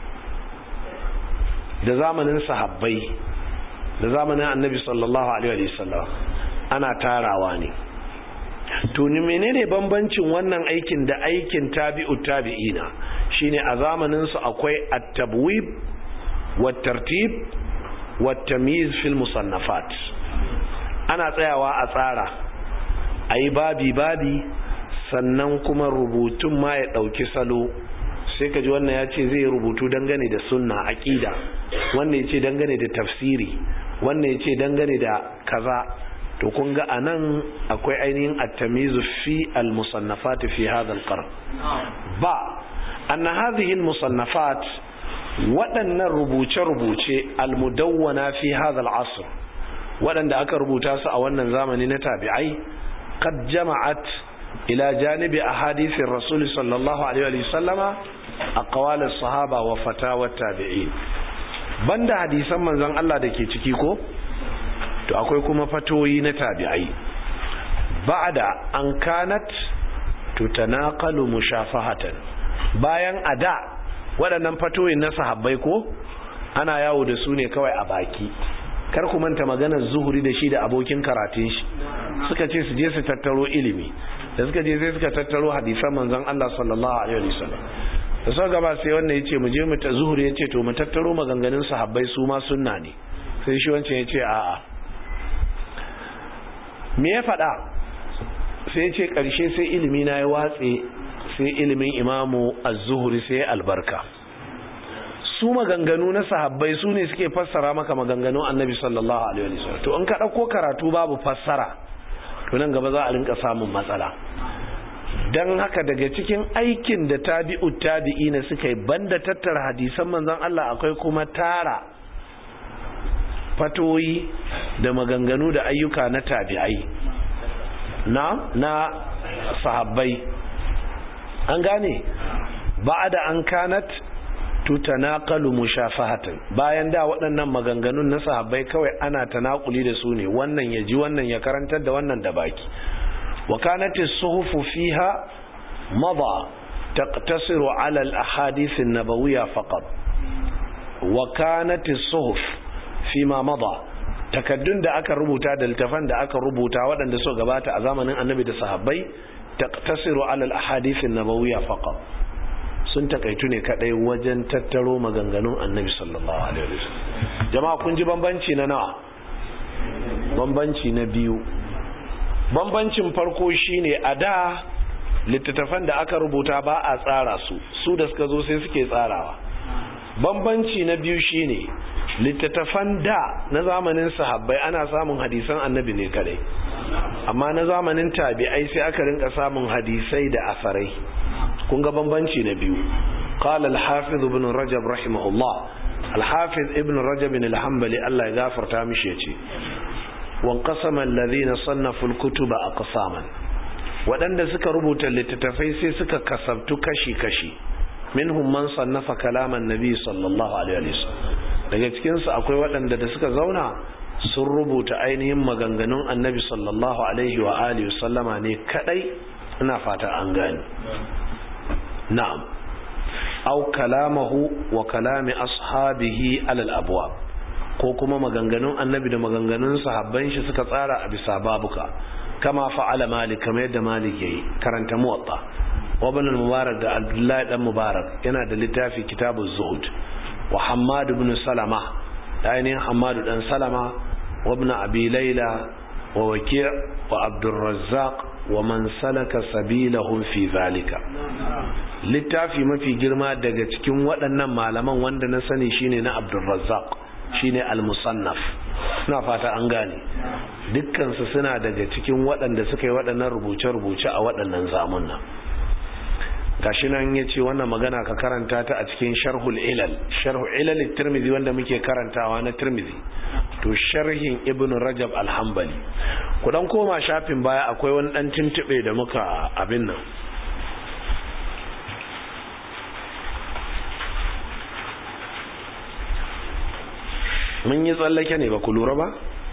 da zamanin sahabbai da zamanin annabi sallallahu alaihi wasallam ana tarawa ne. To ni menene bambancin wannan aikin da aikin tabi'ut tabi'ina? Shine a zamanin su akwai at-tabwib wat-tartib wat-tamyiz fil musannafat. Ana tsayawa a tsara, ayi babi sannan kuma rubutun ma ya dauki salo. Sai kaji wannan ya ce zai rubutu dangane da sunna aqida, wannan ya ce dangane da tafsiri, wannan ya ce dangane da kaza. To kun ga anan akwai ainihin at-tamyiz fi al-musannafat fi hadha al-qarn. Ba anna hadhihi al-musannafat, waɗannan rubuce-rubuce al-mudawwana fi hadha al-asr, waɗanda aka rubuta su a wannan zamani na tabi'ai, qad jama'at ila janibi ahadith ar-rasul sallallahu alaihi wa sallama aqwal as-sahaba wa fatawa at-tabi'in. Banda hadisan manzon Allah da ke ciki ko, to akwai kuma fatoyi na tabi'ai. Ba'da an kanat tutanaqalu mushafahatan, bayan a da waɗannan fatoyin na sahabbai ko ana yawo da su ne kawai a baki. Kar ku manta maganar Zuhuri da shi da abokin karatun shi suka ce su je su tattaro ilimi, da suka je sai suka tattaro hadisan manzon Allah sallallahu alaihi wasallam. Da suka gaba sai wannan yace mu je mu ta Zuhuri yace to mu tattaro maganganun sahabbai su ma sunna ne, sai shi wancan yace a'a. Me ya faɗa? Sai yace karshe sai ilimi na ya watse, sai ilimin Imamu Az-Zuhri sai albarka. Su maganganu na sahabbai su ne suke fassara maka maganganun Annabi sallallahu alaihi wasallam. To in ka dauko karatu babu fassara, to nan gaba za a rinka samun matsala. Dan haka daga cikin aikin da tabi'ut tabi'ina suka yi banda tattara hadisan manzon Allah akwai kuma tara fatoyi da maganganu da ayyuka na tabi'ai na sahabbai. An gane ba'da an kanat tutanaqalu mushafahatan, bayan da waɗannan maganganun na sahabbai kawai ana tanakuli da su ne, wannan ya ji wannan ya karantar da wannan da baki. wa kanat as-suhuf fiha madha taqtasiru ala al-ahadith an-nabawiyya faqat. wa kanat as-suhuf fima madha, takaddun da aka rubuta da littafan da aka rubuta waɗanda suka gabata a zamanin annabi da sahabbai taqtasiru ala al-ahadith an-nabawiyya faqat, sun takaitu ne kadai wajen tattaro maganganun annabi sallallahu alaihi wasallam. Jama'a kun ji bambanci na nawa? Bambanci na biyu. Bambancin farko shine a da littattafan da aka rubuta ba a tsara su da suka zo sai suke tsarawa. Bambanci na biyu shine littattafan da na zamanin sahabbai ana samun hadisan annabi ne kadai, amma na zamanin tabi'ai sai aka rinka samun hadisai da asarai. kun ga bambanci na biyu. qala al-hafiz ibn rajab rahimahullah, al-hafiz ibn rajab al-hanbali Allah ya gafarta mishi yace wanqasama alladhina sannafu al-kutuba aqsaman, wadanda suka rubuta littattafai sai suka kasabtu kashi minhum man sannafa kalaman nabi sallallahu alaihi wasallam, daga cikin su akwai wadanda da suka zauna sun rubuta ainihin maganganun annabi sallallahu alaihi wa alihi wasallama ne kadai. ina fata an gane. na'am, aw kalamahu wa kalami ashabihi alal abwab, ko kuma maganganun annabi da maganganun sahabban shi suka tsara a bisa babuka, kama fa'ala malik, kamar yadda malik yayi. karanta muwatta. wa ibn al-mubarak da abdullahi dan mubarak yana da littafi kitabuz zuhud. wa hammad ibn salama, ainihin hammad dan salama, wa ibn abi layla wa waki' wa abdur razzaq wa man salaka sabilahum fi zalika. littafi mafi girma daga cikin waɗannan malaman wanda na sani shine na abdur razzaq, shine al-musannaf. ina fata an gane. dukkan su suna daga cikin waɗanda suka yi waɗannan rubuce-rubuce a waɗannan zamunna. gashi nan yace wannan magana ka karanta ta a cikin sharhul ilal, sharhu ilal at-tirmidhi wanda muke karantawa na tirmidhi, to sharhin ibn rajab al-hanbali. ku dan koma shafin baya akwai wani dan tuntube da muka abin nan. mun yi tsallake ne ba ku lura ba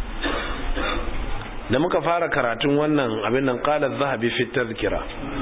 da muka fara karatun wannan abin nan. qala az-zahabi fi tadhkira,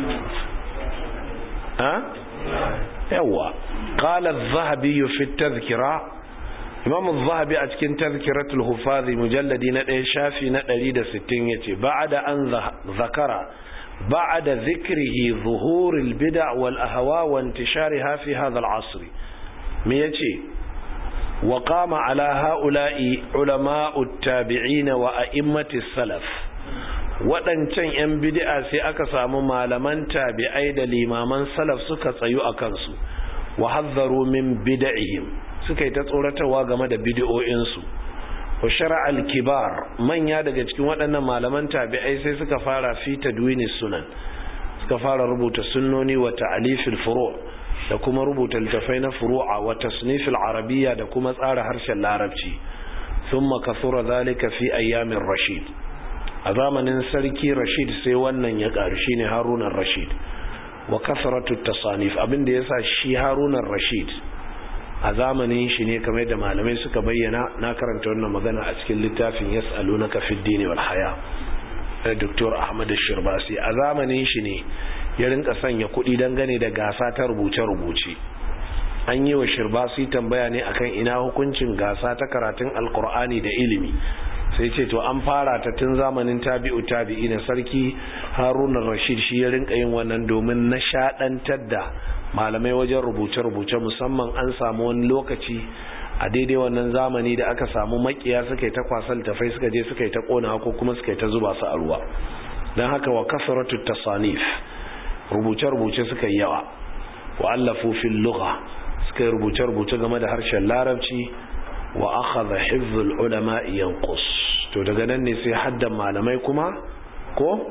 yawa qala az-zahabi fi tadhkira, imam az-zahabi a cikin tadhkiratul hufazi mujalladi na 1 shafi na 160 yace ba'da an zakara ba'da dhikrihi zuhur al-bid'a wal ahwa wa intishariha fi hadha al-'asr. me yace wa qama ala ha'ula'i ulama'ut tabi'in wa a'immatis salaf, waɗancan 'yan bid'a sai aka samu malaman tabi'ai da limaman salaf suka tsayu a kansu, wa hadharu min bid'ihim, suka yi ta tsoratarwa game da bid'o'insu. wa shara'al kibar, manya daga cikin waɗannan malaman tabi'ai sai suka fara fi tadwini sunan, suka fara rubuta sunnoni wa ta'alifil furu' da kuma rubuta littafai na furu'a wa tasnifil arabiyya da kuma tsara harshen larabci. thumma kathura dhalika fi ayyamin rashid, a zamanin sarki rashid sai wannan ya ƙaru, shine harunan rashid. wa kasratu tasanif, abinda yasa shi harunan rashid a zamanin shi ne kamar da malamai suka bayyana. na karanta wannan magana a cikin littafin yas'alunaka fid din wal haya, Dr. Ahmad Shirbasi. a zamanin shi ne ya rinka sanya kuɗi dangane da gasa ta rubuce-rubuce. An yi wa Shirbasi tambaya ne akan ina hukuncin gasa ta karatun alkur'ani da ilimi, sai ce to an fara ta tun zamanin tabi'u tabi'i na sarki Harun Rashid shi ya rinka yin wannan domin nishadantar da malamai wajen rubuce-rubuce, musamman an samu wani lokaci a daidai wannan zamani da aka samu makiya suka yi ta kwasal tafai suka je suka yi ta kona ko kuma suka yi ta zuba su a ruwa. don haka wa kasratu tasanif, rubuce-rubuce suka yi yawa. wa allafu fil lugha, suka yi rubuce-rubuce game da harshen larabci. wa akhadha hifdhul ulama yanqus, to daga nan ne sai haddan malamai kuma ko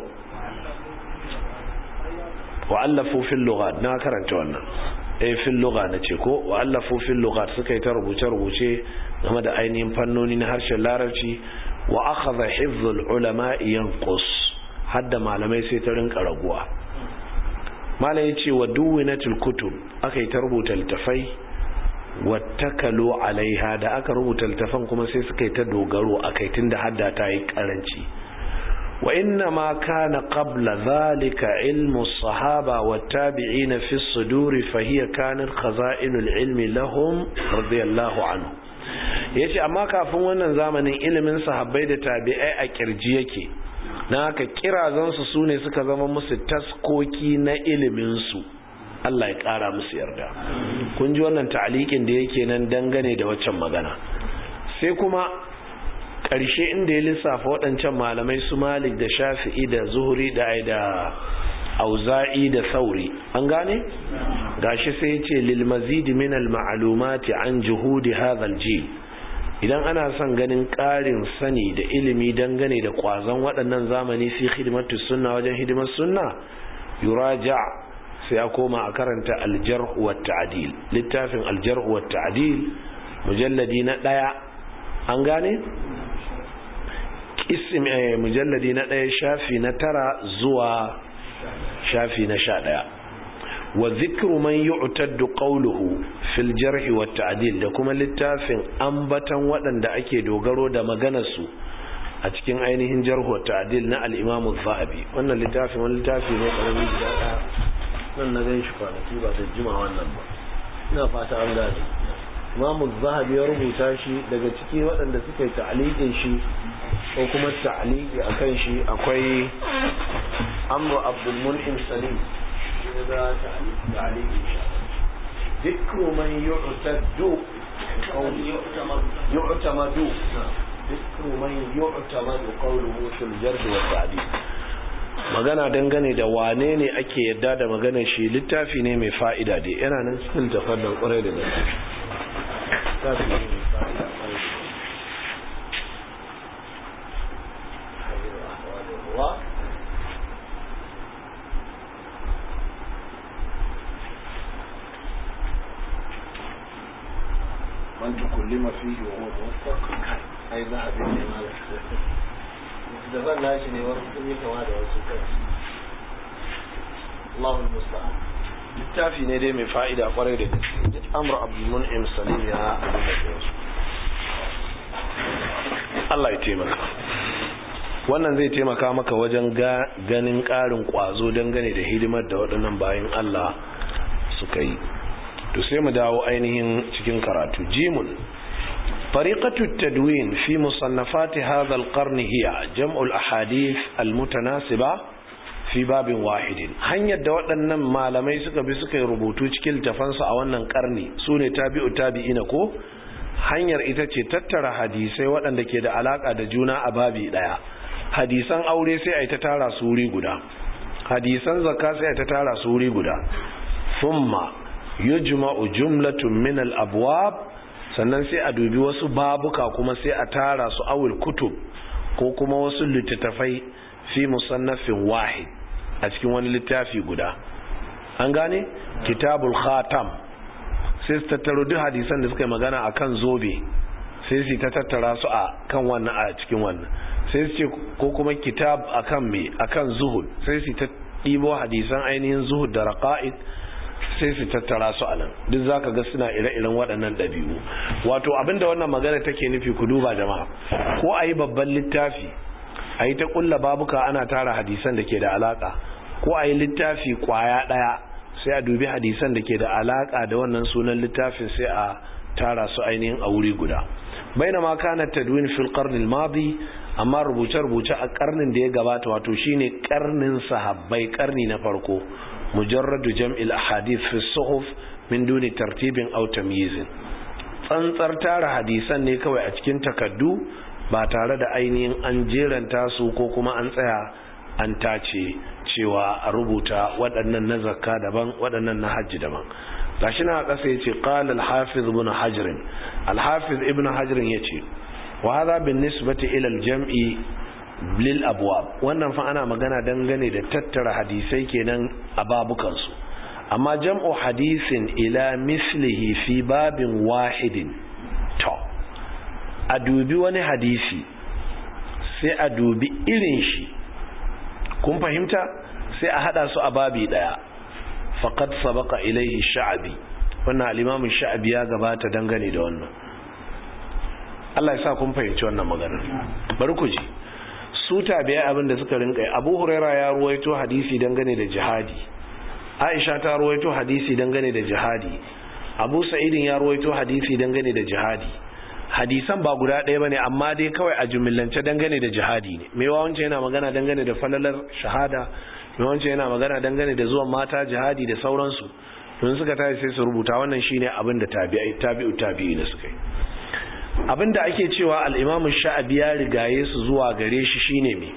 wa allafu fil lughat, na karanta wannan fil lugha nace ko wa allafu fil lughat, suka yi ta rubuce-rubuce game da ainihin fannoni na harshen larabci. wa akhadha hifdhul ulama yanqus, hadda malamai sai ta rinka raguwa. malai yace wa duwinatul kutub, aka yi ta rubuta littafai. wattakalu alaiha, da aka rubuta littafan kuma sai suka yi ta dogaro akai tunda hadda ta yi karanci. wa inna ma kana qabla dhalika ilmu as-sahaba wat-tabi'in fi as-sudur fa hiya kanat khaza'inul ilmi lahum radiyallahu anhu. yace amma kafin wannan zamanin ilimin sahabbai da tabi'ai a kirji yake, na haka kirazansu sune suka zama musu taskoki na ilimin su. Allah ya kara musu yarda. kun ji wannan ta'alikin da yake nan dangane da waccan magana. sai kuma ƙarshe inda ya lissafa waɗancan malamai su Malik da Shafi'i da Zuhri da Auza'i da Sauri, an gane? gashi sai ya ce lil mazid min al ma'lumati an juhudi hadha al jil, idan ana son ganin ƙarin sani da ilimi dangane da ƙwazon waɗannan zamani fi khidmatu sunna, wajen hidimar sunna, yuraja, sai ya koma a karanta aljarh wa ta'dil, littafin aljarh wa ta'dil mujalladi na 1, an gane? mujalladi na 1 shafi na 9 zuwa shafi na 11. wa dhikru man yu'taddu qawluhu fil jarh wa ta'dil, da kuma littafin ambatan waɗanda ake dogaro da maganar su a cikin ainihin jarh wa ta'dil na al-Imam az-Zahabi. wannan littafin wani littafi ne karami guda ɗaya, nan na gan shi kwanaki ba da jima wannan ba, ina fata an gane. Imam az-Zahabi ya rubuta shi. daga ciki waɗanda suka yi ta'liqin shi ko kuma ta'liqi akan shi akwai Amr Abdul Mun'im Salim, da ta'liqi shi dhikru man yu'taddu yu'tamadu dhikru man yu'tamadu qawluhu fil jarh wa ta'dil, magana dangane da wane ne ake yadda da maganar shi. littafi ne mai fa'ida dai, yana nan cikin tafaddan kwarai da gaske. من تكلم فيه وهو موفق أي ذهب إلى مالك da ban nashi ne wani sun yi kama da wasu kai. Allahul musta'an. littafi ne dai mai fa'ida kwarai da gaske. Amr Abdul Mun'im Salim ya abin da su. Allah ya taimaka. wannan zai taimaka maka wajen ganin ƙarin ƙwazo dangane da hidimar da waɗannan bayan Allah suka yi. to sai mu dawo ainihin cikin karatu. jimun طريقة التدوين في مصنفات هذا القرن هي جمع الأحاديث المتناسبة في باب واحد. hanyar da waɗannan malamai suka bi suka yi rubutu cikin littafansu a wannan karni sune tabi'u tabi'ina ko hanyar ita ce tattara hadisai waɗanda ke da alaka da juna a babi daya. hadisan aure sai a yi ta tara su wuri guda, hadisan zakka sai a yi ta tara su wuri guda. thumma yujma'u jumlatun min al-abwab, sannan sai a dubi wasu babuka kuma sai a tara su awul kutub ko kuma wasu littattafai fi musannafin wahid a cikin wani littafi guda. an gane kitabul khatam, sai su tattaro duk hadisan da suka yi magana akan zobe sai su ta tattara su a kan wannan a cikin wannan, sai su ce ko kuma kitab akan me akan zuhud, sai su ta ɗibo hadisan ainihin zuhud da raqa'id sai su tattara su a nan. duk zaka ga suna ire-iren waɗannan ɗabi'u. wato abinda wannan magana take nufi, ku duba jama'a, ko a yi babban littafi a yi ta ƙulla babuka ana tara hadisan da ke da alaƙa, ko a yi littafi kwaya ɗaya sai a dubi hadisan da ke da alaƙa da wannan sunan littafin sai a tara su ainihin a wuri guda. bainama kana tadwin fil qarn al madi, amma rubuce-rubuce a karnin da ya gabata, wato shine karnin sahabbai, karni na farko, mujarradu jam'il ahadith fi suhuf min duni tartibin aw tamyizin, tsantsar tara hadisan ne kawai a cikin takaddu ba tare da ainihin an jeranta su ko kuma an tsaya an tace cewa a rubuta waɗannan na zakka daban waɗannan na hajji daban. gashi na ƙasa yace qala al-hafiz ibn hajar, al-hafiz ibn hajar yace wa hadha bin nisbati ila al-jam'i lil abwab, wannan fa ana magana dangane da tattara hadisai kenan a babukan su, amma jam'u hadisin ila mislihi fi babin wahidin, to a dubi wani hadisi sai a dubi irin shi, kun fahimta, sai a hada su a babi daya, faqad sabaqa ilayhi sha'bi, wannan al-imam sha'bi ya gabata dangane da wannan. Allah ya sa kun fahimci wannan magana. Bari ku ji su tabi'a abin da suka rinka. Abu Huraira ya ruwaito hadisi dangane da jihadi, Aisha ta ruwaito hadisi dangane da jihadi, Abu Sa'id ya ruwaito hadisi dangane da jihadi. Hadisan ba guda ɗaya bane, amma dai kawai a jumillance dangane da jihadi ne. Me wancan yana magana dangane da falalar shahada, me wancan yana magana dangane da zuwan mata jihadi da sauransu. Don suka tashi sai su rubuta. Wannan shine abin da tabi'i ne suka yi. Abin da ake cewa al-Imam Sha'bi ya rigaye su zuwa gare shi shine me,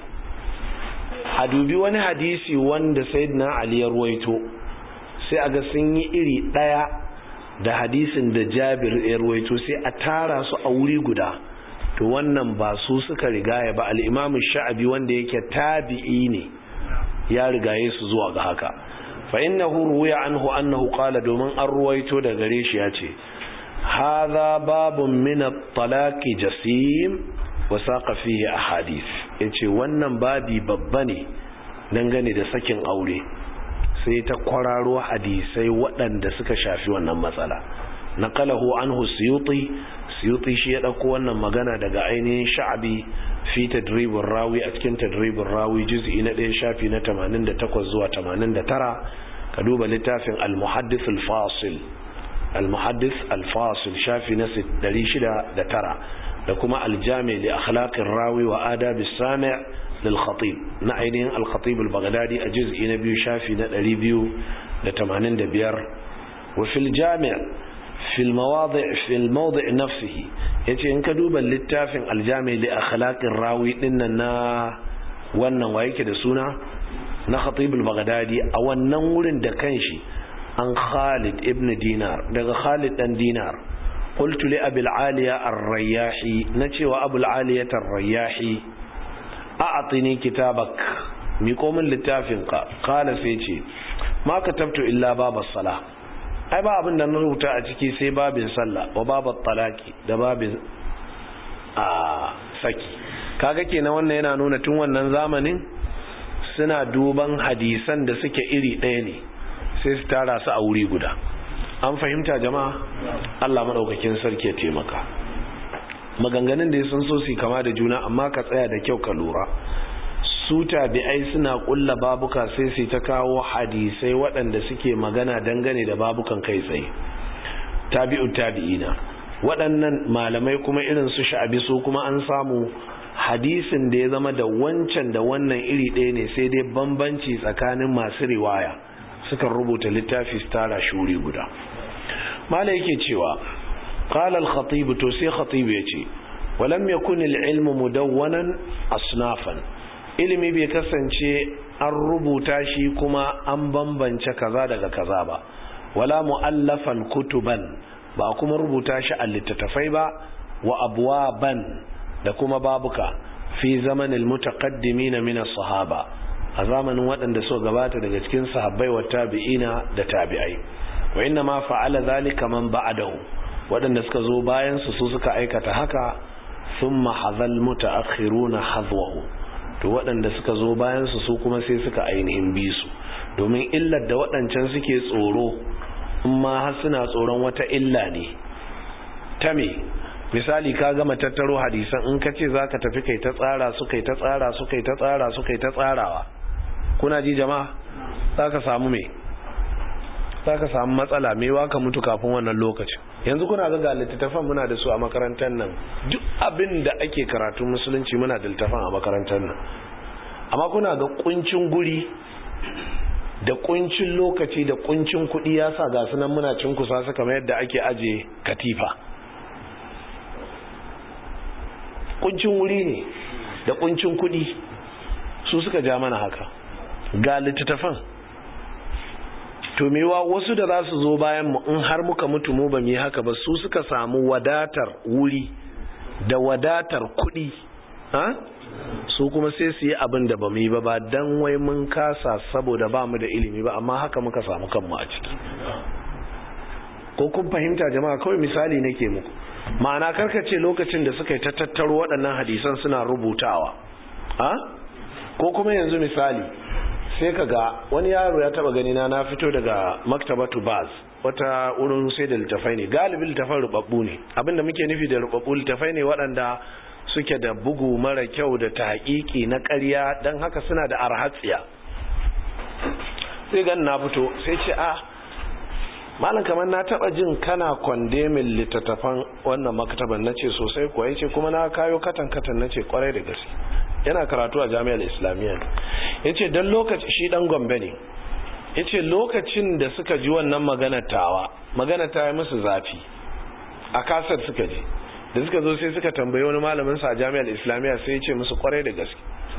a dubi wani hadisi wanda Sayyidina Ali ya ruwaito, sai aga sun yi iri daya da hadisin da Jabir ya ruwaito, sai a tara su a wuri guda. To wannan ba su suka rigaye ba, al-Imam Sha'bi wanda yake tabi'i ne ya rigaye su zuwa ga haka. Fa innahu ruwiya anhu annahu qala, domin an ruwaito da gare shi ya ce hadha babun min at-talaqi jasim wa saqa fihi ahadith, yace wannan babi babba ne dangane da sakin aure, sai ta kwararo hadisai waɗanda suka shafi wannan matsala. naqalahu anhu Suyuti shi ya dauko wannan magana daga ainihin Sha'bi fi tadribur rawi, a cikin tadribur rawi juz'i na 1 shafi na 88 zuwa 89. ka duba littafin al-muhaddith al-fasil, al-muhaddith al-fasil shafi na 609, da kuma al-jami' li akhlaqir rawi wa adab as-sami' lil khatib na ainihin al-khatib al-baghdadi a juz'i na 2 shafi na 285. wa fil jami' fil mawdi' nafsihi, yace in ka duba littafin al-jami' li akhlaqir rawi dinnan na wannan wa yake da suna na khatib al-baghdadi, a wannan wurin da kanshi an Khalid ibn Dinar, daga Khalid dan Dinar, qultu li Abi al-Aliya ar-Rayyahi, nace wa Abu al-Aliya ar-Rayyahi a'tini kitabak, mi komin littafin ka. Qala sai ce ma katabtu illa bab as-salah, ai ba abin da na rubuta a ciki sai babin sallah, wa bab at-talaqi, da babin saki. Kaga kenan wannan yana nuna tun wannan zamanin suna duban hadisan da suke iri ɗaya ne sai su tara su a wuri guda. An fahimta jama'a? Allah madaukakin sarki ya taimaka. Maganganun da sun so su kama da juna, amma ka tsaya da kyau ka lura. Su tabi'ai suna kulla babuka sai su ta kawo hadisai waɗanda suke magana dangane da babukan kai tsaye. Tabi'ina waɗannan malamai kuma irin su Sha'bi, su kuma an samu hadisin da ya zama da wancan da wannan iri ɗaya ne, sai dai bambanci tsakanin masu riwaya, suka rubuta littafi su tara shuri guda. Mala yake cewa qala al-khatib, to sai khatib yace walam yakun al-ilmu mudawwanan asnafan, ilimi bai kasance an rubuta shi kuma an bambance kaza daga kaza ba, wala muallafan kutuban, ba kuma rubuta shi a littattafai ba, wa abwaban, da kuma babuka fi zamanin mutaqaddimin min as-sahaba, a zamanin waɗanda so gabata daga cikin sahabbai wa tabi'ina da tabi'ai. Wa inna ma fa'ala zalika man ba'dahu, waɗanda suka zo bayan su suka aikata haka. Thumma hadhal mutaakhiruna hadwahu, to waɗanda suka zo bayan su kuma sai suka ainihin bi su, domin illar da waɗancan suke tsoro, amma har suna tsoron wata illa ne ta me. Misali ka gama tattaro hadisan, in ka ce za ka tafi kai ta tsara su kai ta tsara su kai ta tsara su kai ta tsarawa, kuna ji jama'a, za ka samu matsala mewa ka mutu kafin wannan lokacin. Yanzu kuna ga littattafan muna da su a makarantar nan, duk abin da ake karatu musulunci muna da littattafan a makarantar nan, amma kuna ga kuncin guri da kuncin lokaci da kuncin kuɗi ya sa ga sunan muna cinkusa su kamar yadda ake aje katifa. Kuncin wuri ne da kuncin kuɗi su suka ja mana haka. Ga littattafan to mewa wasu da za su zo bayan mu in har muka mutu mu ba mu yi haka ba, su suka samu wadatar wuri da wadatar kuɗi, su kuma sai su yi abin da ba mu yi ba dan wai mun kasa saboda ba mu da ilimi ba, amma haka muka samu kanmu a ciki. Ko kun fahimta jama'a? Kawai misali nake muku. Ma'ana karkace lokacin da suka yi ta tattaro waɗannan hadisan suna rubutawa, ko kuma yanzu misali sai ka ga wani yaro ya taba gani na fito daga maktabatu baz, wata wurin sai da littafai ne, galibin littafan rubabbu ne. Abinda muke nufi da rubabbu littafai ne waɗanda suke da bugu mara kyau da tahqiqi na ƙarya, dan haka suna da arhatsiya. Sai gan na fito sai ce malam kamar na taba jin kana condemning littattafan wannan maktaban. Nace sosai kuwa. Yace kuma na kayo katan nace kwarai da gaske. Yana karatu a jami'ar islamiyya. Yace dan lokaci shi dan Gombe ne. Yace lokacin da suka ji wannan magana ta yi musu zafi a kasar suka ji, da suka zo sai suka tambayi wani malamin sa a jami'ar islamiyya, sai yace musu kwarai da gaske.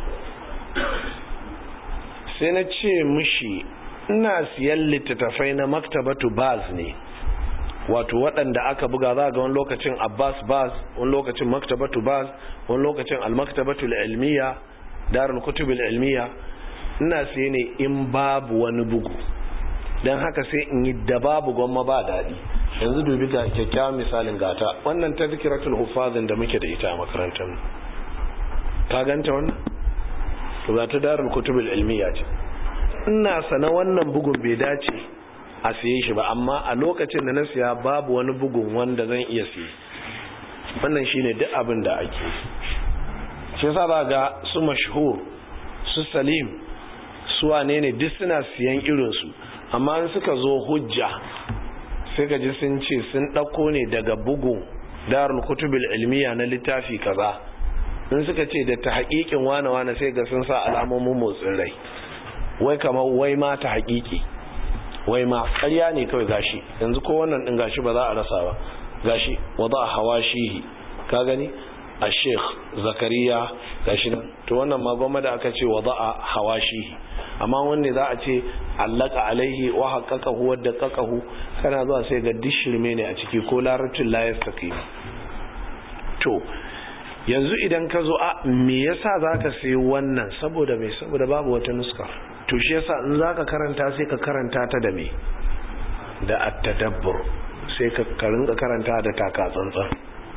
Sai na ce mishi ina siyan littattafai na maktabatu baz ne, wato waɗanda aka buga za ga wani lokacin Abbas Baz, wani lokacin maktabatu baz, wani lokacin al-maktabatu al-ilmiya, darul kutub al-ilmiya. Ina siye ne in babu wani bugu, dan haka sai in yi da babu gwamma ba daɗi. Yanzu dubi ga kyakkyawan misalin gata wannan tazkiratul huffazin da muke da ita a makarantar mu, ka ganta wannan to ga ta darul kutub al-ilmiya ce. Ina sana wannan bugun bai dace a siye shi ba, amma a lokacin da na siya babu wani bugun wanda zan iya siye. Wannan shine duk abin da ake. Shi yasa za ga su mashhur, su Salim, su wane ne duk suna siyan irin su, amma in suka zo hujja sai ka ji sun ce sun dauko ne daga bugun Darul Kutubul Ilmiya na littafi kaza. In suka ce da ta haƙiƙin wane sai ga sun sa alamomin motsin rai, wai kamar wai ma ta haƙiƙi, wai ma ƙarya ne kawai. Gashi yanzu ko wannan din gashi ba za a rasa ba. Gashi wada hawashihi, ka gani a Sheikh Zakariya gashi nan. To wannan ma goma da aka ce wada hawashihi, amma wanne za a ce allaka alaihi wa haqqaqahu wa daqaqahu, kana zuwa sai ga dishirme ne a ciki ko larabcin la yastaqim. To yanzu idan ka zo me yasa zaka sai wannan? Saboda me? Saboda babu wata nuska. To shi yasa in zaka karanta sai ka karanta ta da me? Da at-tadabbur. Sai ka rinka karanta da taka tsantsan.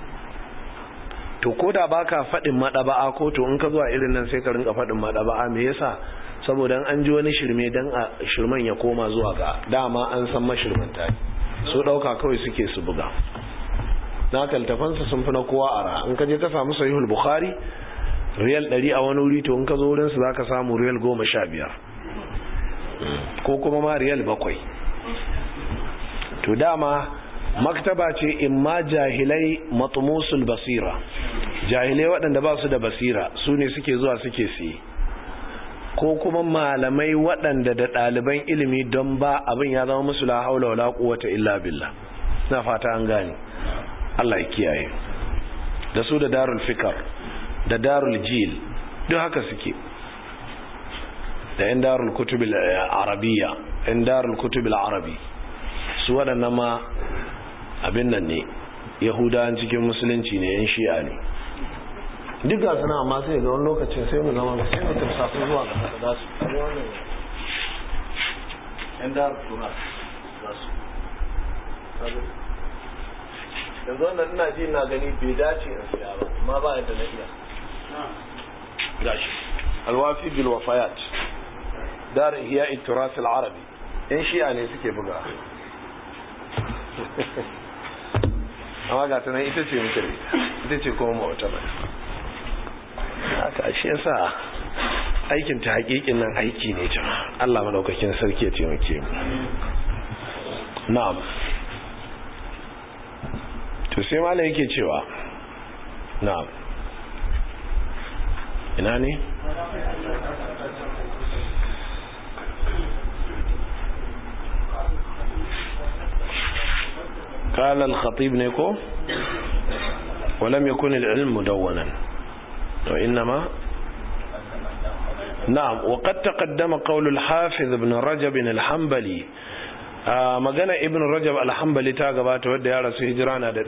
To koda baka fadin madaba'a ko to in ka zo a irin nan sai ka rinka fadin madaba'a. Me yasa? Saboda an ji wani shirme dan a shirman ya koma zuwa ga dama an san mashirman ta. So dauka kawai suke su buga. Na kaltafansa sun fi na kowa ara. In ka je ka samu sahihul bukhari riyal 100 a wani wuri, to in ka zo wurin su zaka samu riyal 15 ko kuma ma riyal 7. to dama maktaba ce imma jahilai matmusul basira, jahilai waɗanda ba su da basira su ne suke zuwa suke siye, ko kuma malamai waɗanda da ɗaliban ilimi don ba abin ya zama musu la haula wala quwwata illa billah. na fata an gane. Allah ya kiyaye. Da su da darul fikr da darul jil duk haka suke, da yan darul kutub al-arabiyya, yan darul kutub al-arabi, su waɗannan ma abin nan ne, yahudawan cikin musulunci ne, yan shi'a ne, duk ga suna. amma sai ga wani lokacin sai mu zama sai mu tafsa su zuwa ga su yan darul tunas za su yanzu wannan ina ji na gani bai dace in siya ba, amma ba yadda na iya. gashi alwafi bil wafayat dar ihya al-turas al-arabi, yan shi'a ne suke buga. amma ga ta nan ita ce muke ita ce kuma mawata ba haka. shi yasa aikin ta hakikin nan aiki ne jama'a. Allah madaukakin sarki ya taimake mu. Na'am. To sai malai yake cewa na'am. Ina ne? قال الخطيب نيكو ولم يكن العلم مدونا وإنما نعم. وقد تقدم قول الحافظ ابن رجب الحنبلي magana ibn rajab al-hanbali ta gabata wadda ya rasu hijira na da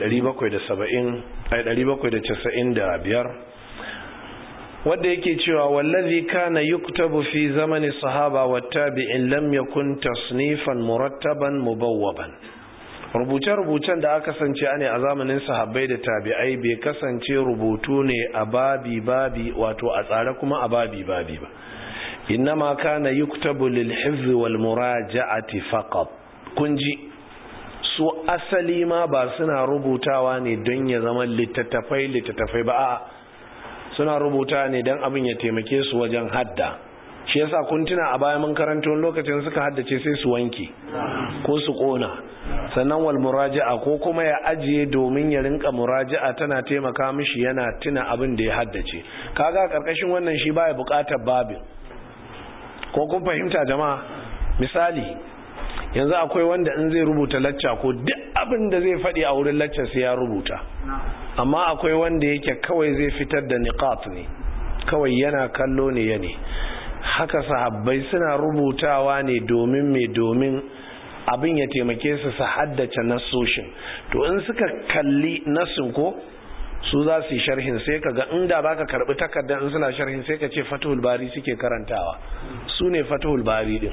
795 wadda yake cewa wallazi kana yuktabu fi zamani sahaba wat tabi'in lam yakun tasnifan murattaban mubawwaban. Rubuce-rubucen da aka kasance ne a zamanin sahabbai da tabi'ai bai kasance rubutu ne a babi wato a tsare kuma a babi ba, innama kana yuktabu lil hifz wal muraja'ati faqat. Kunji su asali ma ba suna rubutawa ne don ya zama littattafai ba, a suna rubuta ne don abin ya taimake su wajen hadda. Shi yasa kun tuna a baya mun karanto lokacin suka haddace sai su wanke ko su kona, sannan wal muraja'a ko kuma ya ajiye domin ya rinka muraja'a tana taimaka mishi yana tuna abin da ya haddace. Kaga karkashin wannan shi baya bukatar babin. Ko kun fahimta jama'a? Misali yanzu akwai wanda in zai rubuta lacca ko duk abin da zai faɗi a wurin lacca sai ya rubuta, amma akwai wanda yake kawai zai fitar da niqat ne, kawai yana kallo ne yane. Haka sahabbai suna rubutawa ne domin abin ya taimake su haddace nasoshin. To in suka kalli nasin ko su za su yi sharhin, sai kaga inda baka karbi takardar in suna sharhin sai ka ce Fathul Bari suke karantawa, su ne Fathul Bari din.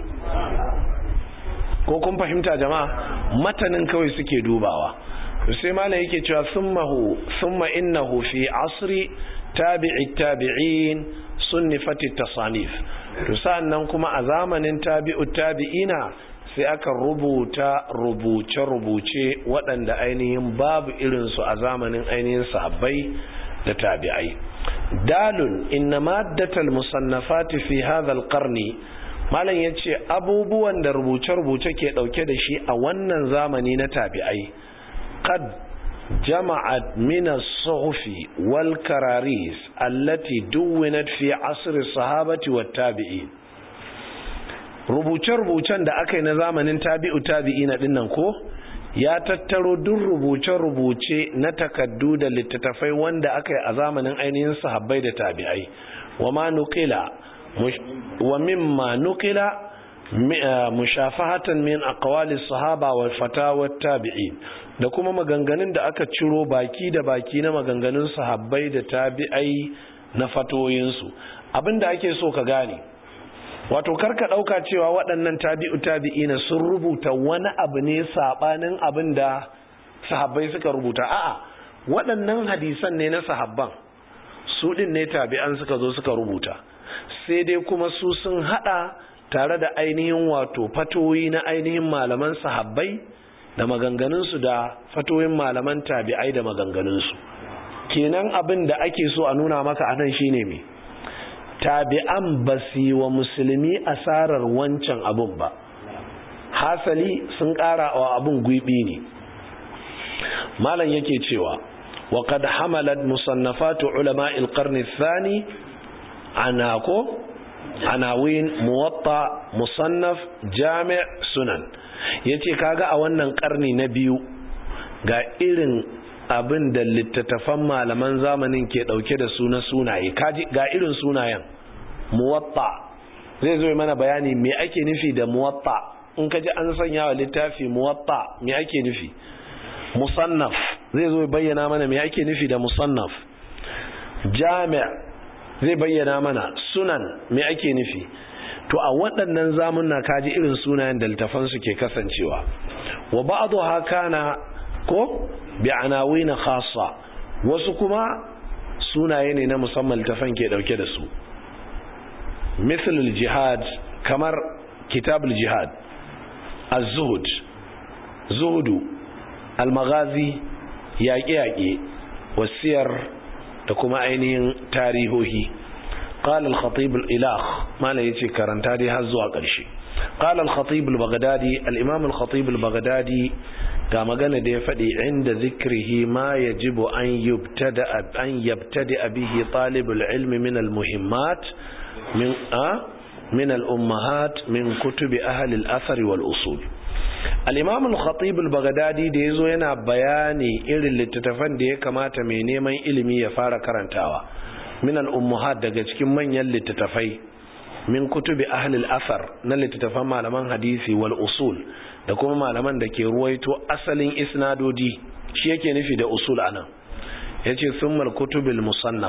Ko kun fahimta jama'a? Matanin kawai suke dubawa. Sai malai yake cewa summa innahu fi asri tabi'in sunnifati tasanif. To sannan kuma a zamanin tabi'ina sai aka rubuta rubuce waɗanda ainihin babu irinsu a zamanin ainihin sahabbai da tabi'ai. Dalun inna maddatal musannafati fi hadha alqarni, malam yace abubuwan da rubuce ke dauke da shi a wannan zamani na tabi'ai qad jama'at min as-suhufi wal kararis allati duwinat fi asr as-sahabati wat tabi'in. Rubuce-rubucen da aka yi na zamanin tabi'ina dinnan ko ya tattaro duk rubuce-rubuce na takaddu da littattafai wanda aka yi a zamanin ainihin sahabbai da tabi'ai. wa mimma nukila mushafahatan min aqwali sahaba wal fatawa tabi'in, da kuma maganganun da aka ciro baki da baki na maganganun sahabbai da tabi'ai na fatoyinsu. Abinda ake so ka gane, wato karka dauka cewa waɗannan tabi'ina sun rubuta wani abu ne sabanin abin da sahabbai suka rubuta. A'a, waɗannan hadisan ne na sahabban, su din ne tabi'an suka zo suka rubuta, sai dai kuma su sun hada tare da ainihin wato fatoyi na ainihin malaman sahabbai da maganganunsu da fatoyin malaman tabi'ai da maganganunsu. Kenan abin da ake so a nuna maka anan shine me, tabi'an ba su yi wa musulmi asarar wancan abun ba, hasali sun ƙara wa abun gwiɓi ne. Malam yake cewa wa qad hamalat musannafatu ulama'il qarni thani anawin muwatta musannaf jami' sunan. Yace kaga a wannan karni na biyu ga irin abin da littattafan malaman zamanin ke dauke da suna sunaye, kaji ga irin sunayen. Muwatta zai zo mana bayani me ake nufi da muwatta. In kaji an sanya wa littafi muwatta me ake nufi. Musannaf zai zo bayyana mana me ake nufi da musannaf. Jami' zai bayyana mana sunan me ake nufi. To a waɗannan zamunna kaji irin sunayen da littafan su ke kasancewa. Wa ba'dha kana ko bi anawin khassa, wasu kuma sunaye ne na musamman littafan ke dauke da su. Misal al-jihad, kamar kitab al-jihad, az-zuhud, zuhudu, al-maghazi, yaƙe-yaƙe, wasiyar da kuma ainihin tarihohi. قال الخطيب الإله ما لا يتي كرنتادي هزوا قرشي قال الخطيب البغدادي الإمام الخطيب البغدادي كما قال دي فدي عند ذكره ما يجب أن يبتدأ به طالب العلم من المهمات من الأمهات من كتب أهل الأثر والأصول. الإمام الخطيب البغدادي da yazo yana bayani irin littattafan da ya kamata mai neman ilimi ya fara karantawa min al-ummahat daga cikin manyan littattafai min kutubi ahli al-athar na littattafan malaman hadisi wal usul da kuma malaman da ke ruwaito asalin isnadodi shi yake nufi da usul anan yace thumma al-kutubil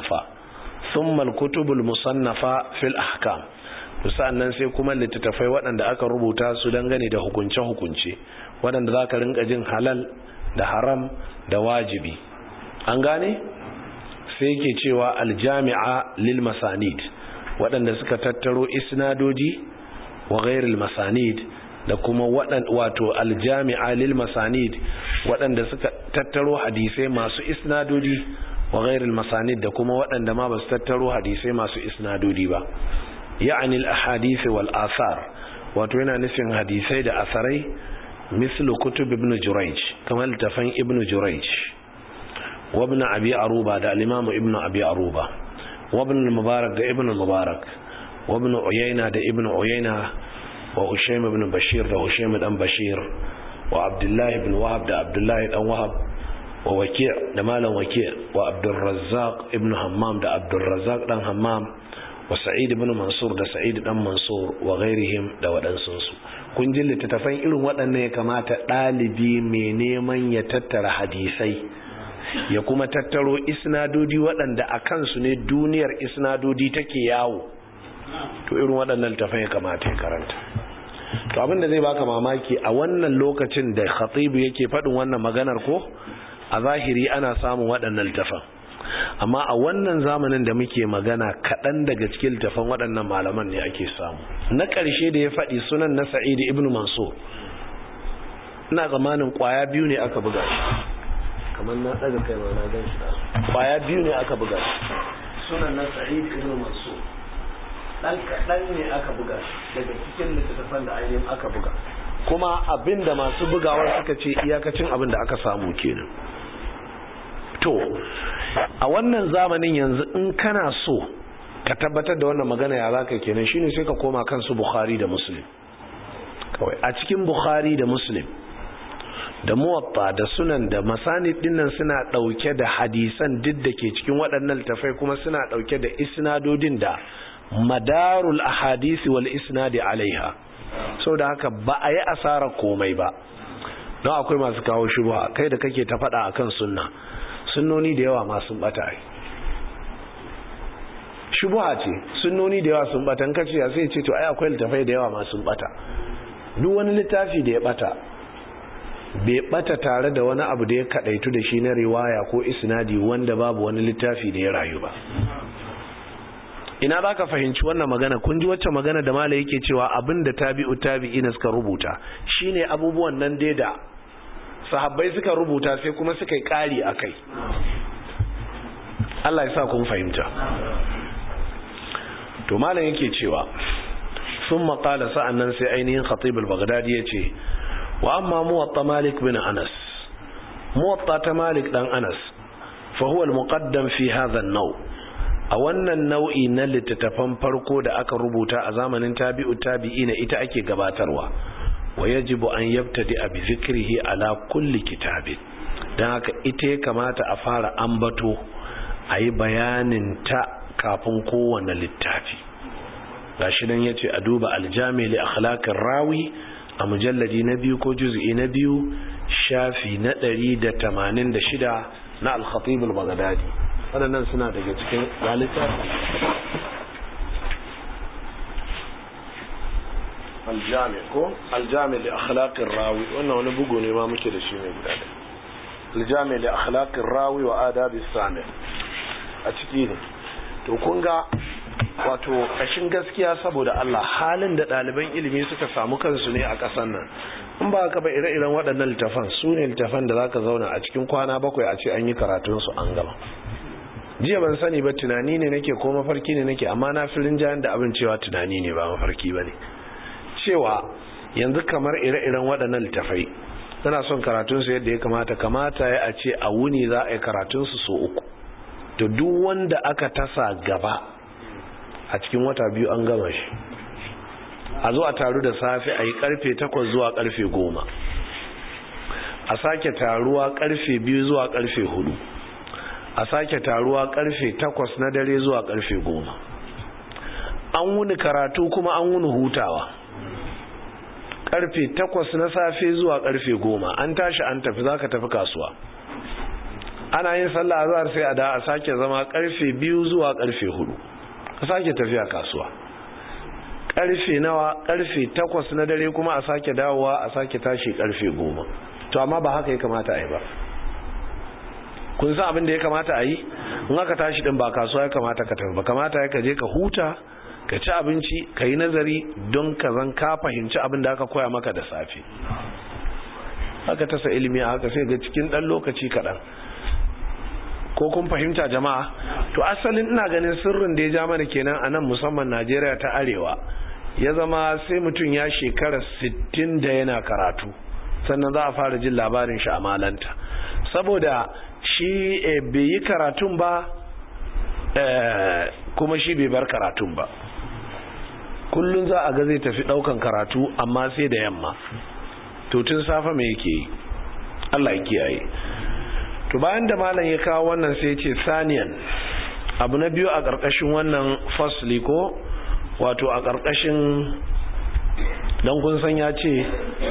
musannafa fil ahkam sannan sai kuma littattafai waɗanda aka rubuta su dangane da hukunce-hukunce waɗanda za ka rinka jin halal da haram da wajibi an gane sai ke cewa aljami'a lil masanid waɗanda suka tattaro isnadoji wa ghairil masanid da kuma wato aljami'a lil masanid waɗanda suka tattaro hadisai masu isnadoji wa ghairil masanid da kuma waɗanda ma ba su tattaro hadisai masu isnadodi ba يعني الأحاديث والآثار وتوينا نفين حديثي دا أثري مثل كتب ابن جريج كما التفين ابن جريج وابن أبي عروبة دا الإمام ابن أبي عروبة وابن المبارك دا ابن المبارك وابن عيينة دا ابن عيينة وأشيم بن بشير دا أشيم بن بشير وعبد الله بن وهب دا عبد الله بن وهب ووكيع دا مالا وكيع وعبد الرزاق ابن همام دا عبد الرزاق دا همام wa sa'id ibn mansur da sa'id dan mansur wa ghairihim da wadansu kun ji littattafan irin waɗannan ya kamata ɗalibi mai neman ya tattara hadisai ya kuma tattaro isnadodi waɗanda a kansu ne duniyar isnadodi take yawo to irin waɗannan littattafan ya kamata ya karanta to abinda zai baka mamaki a wannan lokacin da khatibu yake faɗin wannan maganar ko a zahiri ana samun waɗannan littattafan amma a wannan zamanin da muke magana kaɗan daga cikin littafan waɗannan malaman ne ake samu na ƙarshe da ya faɗi sunan na sa'id ibn mansur ina zamanin ƙwaya biyu ne aka buga shi kamar na ɗaga kai ma na gan shi ƙwaya biyu ne aka buga shi sunan na sa'id ibn mansur ɗan kaɗan ne aka buga shi daga cikin littafan da ainihin aka buga kuma abin da masu bugawar suka ce iyakacin abin da aka samu kenan to a wannan zamanin yanzu in kana so ka tabbatar da wannan magana ya zaka kenan shine sai ka koma kansu Bukhari da Muslim kawai a cikin Bukhari da Muslim da Muwatta da Sunan da Masanid dinnan suna dauke da hadisan duk da ke cikin waɗannan littafai kuma suna dauke da isnadodin da madarul ahadisi wal isnadi alaiha saboda haka ba a yi asara komai ba don akwai masu kawo shubha kai da kake ta faɗa akan sunna sunnoni da yawa ma sun bata ai shubha ce sunnoni da yawa sun bata in kace ya sai ce to ai akwai littafai da yawa ma sun bata duk wani littafi da ya bata bai bata tare da wani abu da ya kadaitu da shi na riwaya ko isnadi wanda babu wani littafi da ya rayu ba ina za ka fahimci wannan magana kun ji wacce magana da malai yake cewa abinda tabi'ina suka rubuta shine abubuwan nan dai da sahabbai suka rubuta sai kuma suka yi ƙari a kai Allah ya sa kun fahimta to malam yake cewa sun maƙala sa'annan sai ainihin khatib al-baghdadi ya ce wa amma muwatta malik bin anas muwatta ta malik dan anas fa huwa al-muqaddam fi hadha an-naw a wannan nau'i na littattafan farko da aka rubuta a zamanin tabi'ina ita ake gabatarwa ويجب أن يبتدئ بذكره على كل كتاب dan haka ita ya kamata a fara ambato a yi bayanin ta kafin kowane littafi gashi nan ya ce a duba aljami li akhlaqir rawi a mujalladi na 2 ko juz'i na 2 shafi na 186 na al-khatib al-baghdadi wadannan suna daga cikin littafi aljami ko aljami li akhlaqir rawi wannan wani bugu ne ma muke da shi ne guda da aljami li akhlaqir rawi wa adabis sami a ciki ne to kun ga wato kashin gaskiya saboda Allah halin da ɗaliban ilimi suka samu kansu ne a ƙasar nan in ba ka ba ire-iren waɗannan littafan su ne littafan da zaka zauna a cikin kwana 7 a ce an yi karatun su an gama jiya ban sani ba tunani ne nake ko mafarki ne nake, amma na filin jayan da abin cewa tunani ne ba mafarki ba ne, cewa yanzu kamar ire-iren waɗannan littafai tana son karatunsu yadda ya kamata ya a ce a wuni za a yi karatunsu so 3, to duk wanda aka tasa gaba a cikin wata 2 an gama shi. A zo a taru da safe a yi karfe 8 zuwa karfe 10, a sake taruwa karfe 2 zuwa karfe 4, a sake taruwa karfe 8 na dare zuwa karfe 10. An wuni karatu kuma an wuni hutawa, karfe 8 na safe zuwa karfe 10 an tashi an tafi, zaka tafi kasuwa, ana yin sallah azhar sai a da a sake zama karfe 2 zuwa karfe 4, a sake tafiya kasuwa, karfe nawa, karfe 8 na dare kuma a sake dawowa, a sake tashi karfe 10. to amma ba haka ya kamata a yi ba. kun san abin da ya kamata a yi? in aka tashi din ba kasuwa ya kamata ka tafi ba, kamata ya kaje ka huta, ka ci abinci, ka yi nazari don ka zan ka fahimci abin da aka koya maka da safe. haka tasa ilimi a haka sai ga cikin dan lokaci kaɗan. ko kun fahimta jama'a? to asalin ina ganin sirrin da ya ja mana kenan a nan musamman Najeriya ta arewa, ya zama sai mutum ya shekara 60 da yana karatu sannan za a fara jin labarin shi a malanta, saboda shi bai yi karatun ba kuma shi bai bar karatun ba. kullun za a ga zai tafi daukan karatu amma sai da yamma, to tun safa me yake yi? Allah ya kiyaye. to bayan da malam ya kawo wannan sai ya ce saniyan, abu na biyu a karkashin wannan fasli, ko wato a karkashin, dan kun san ya ce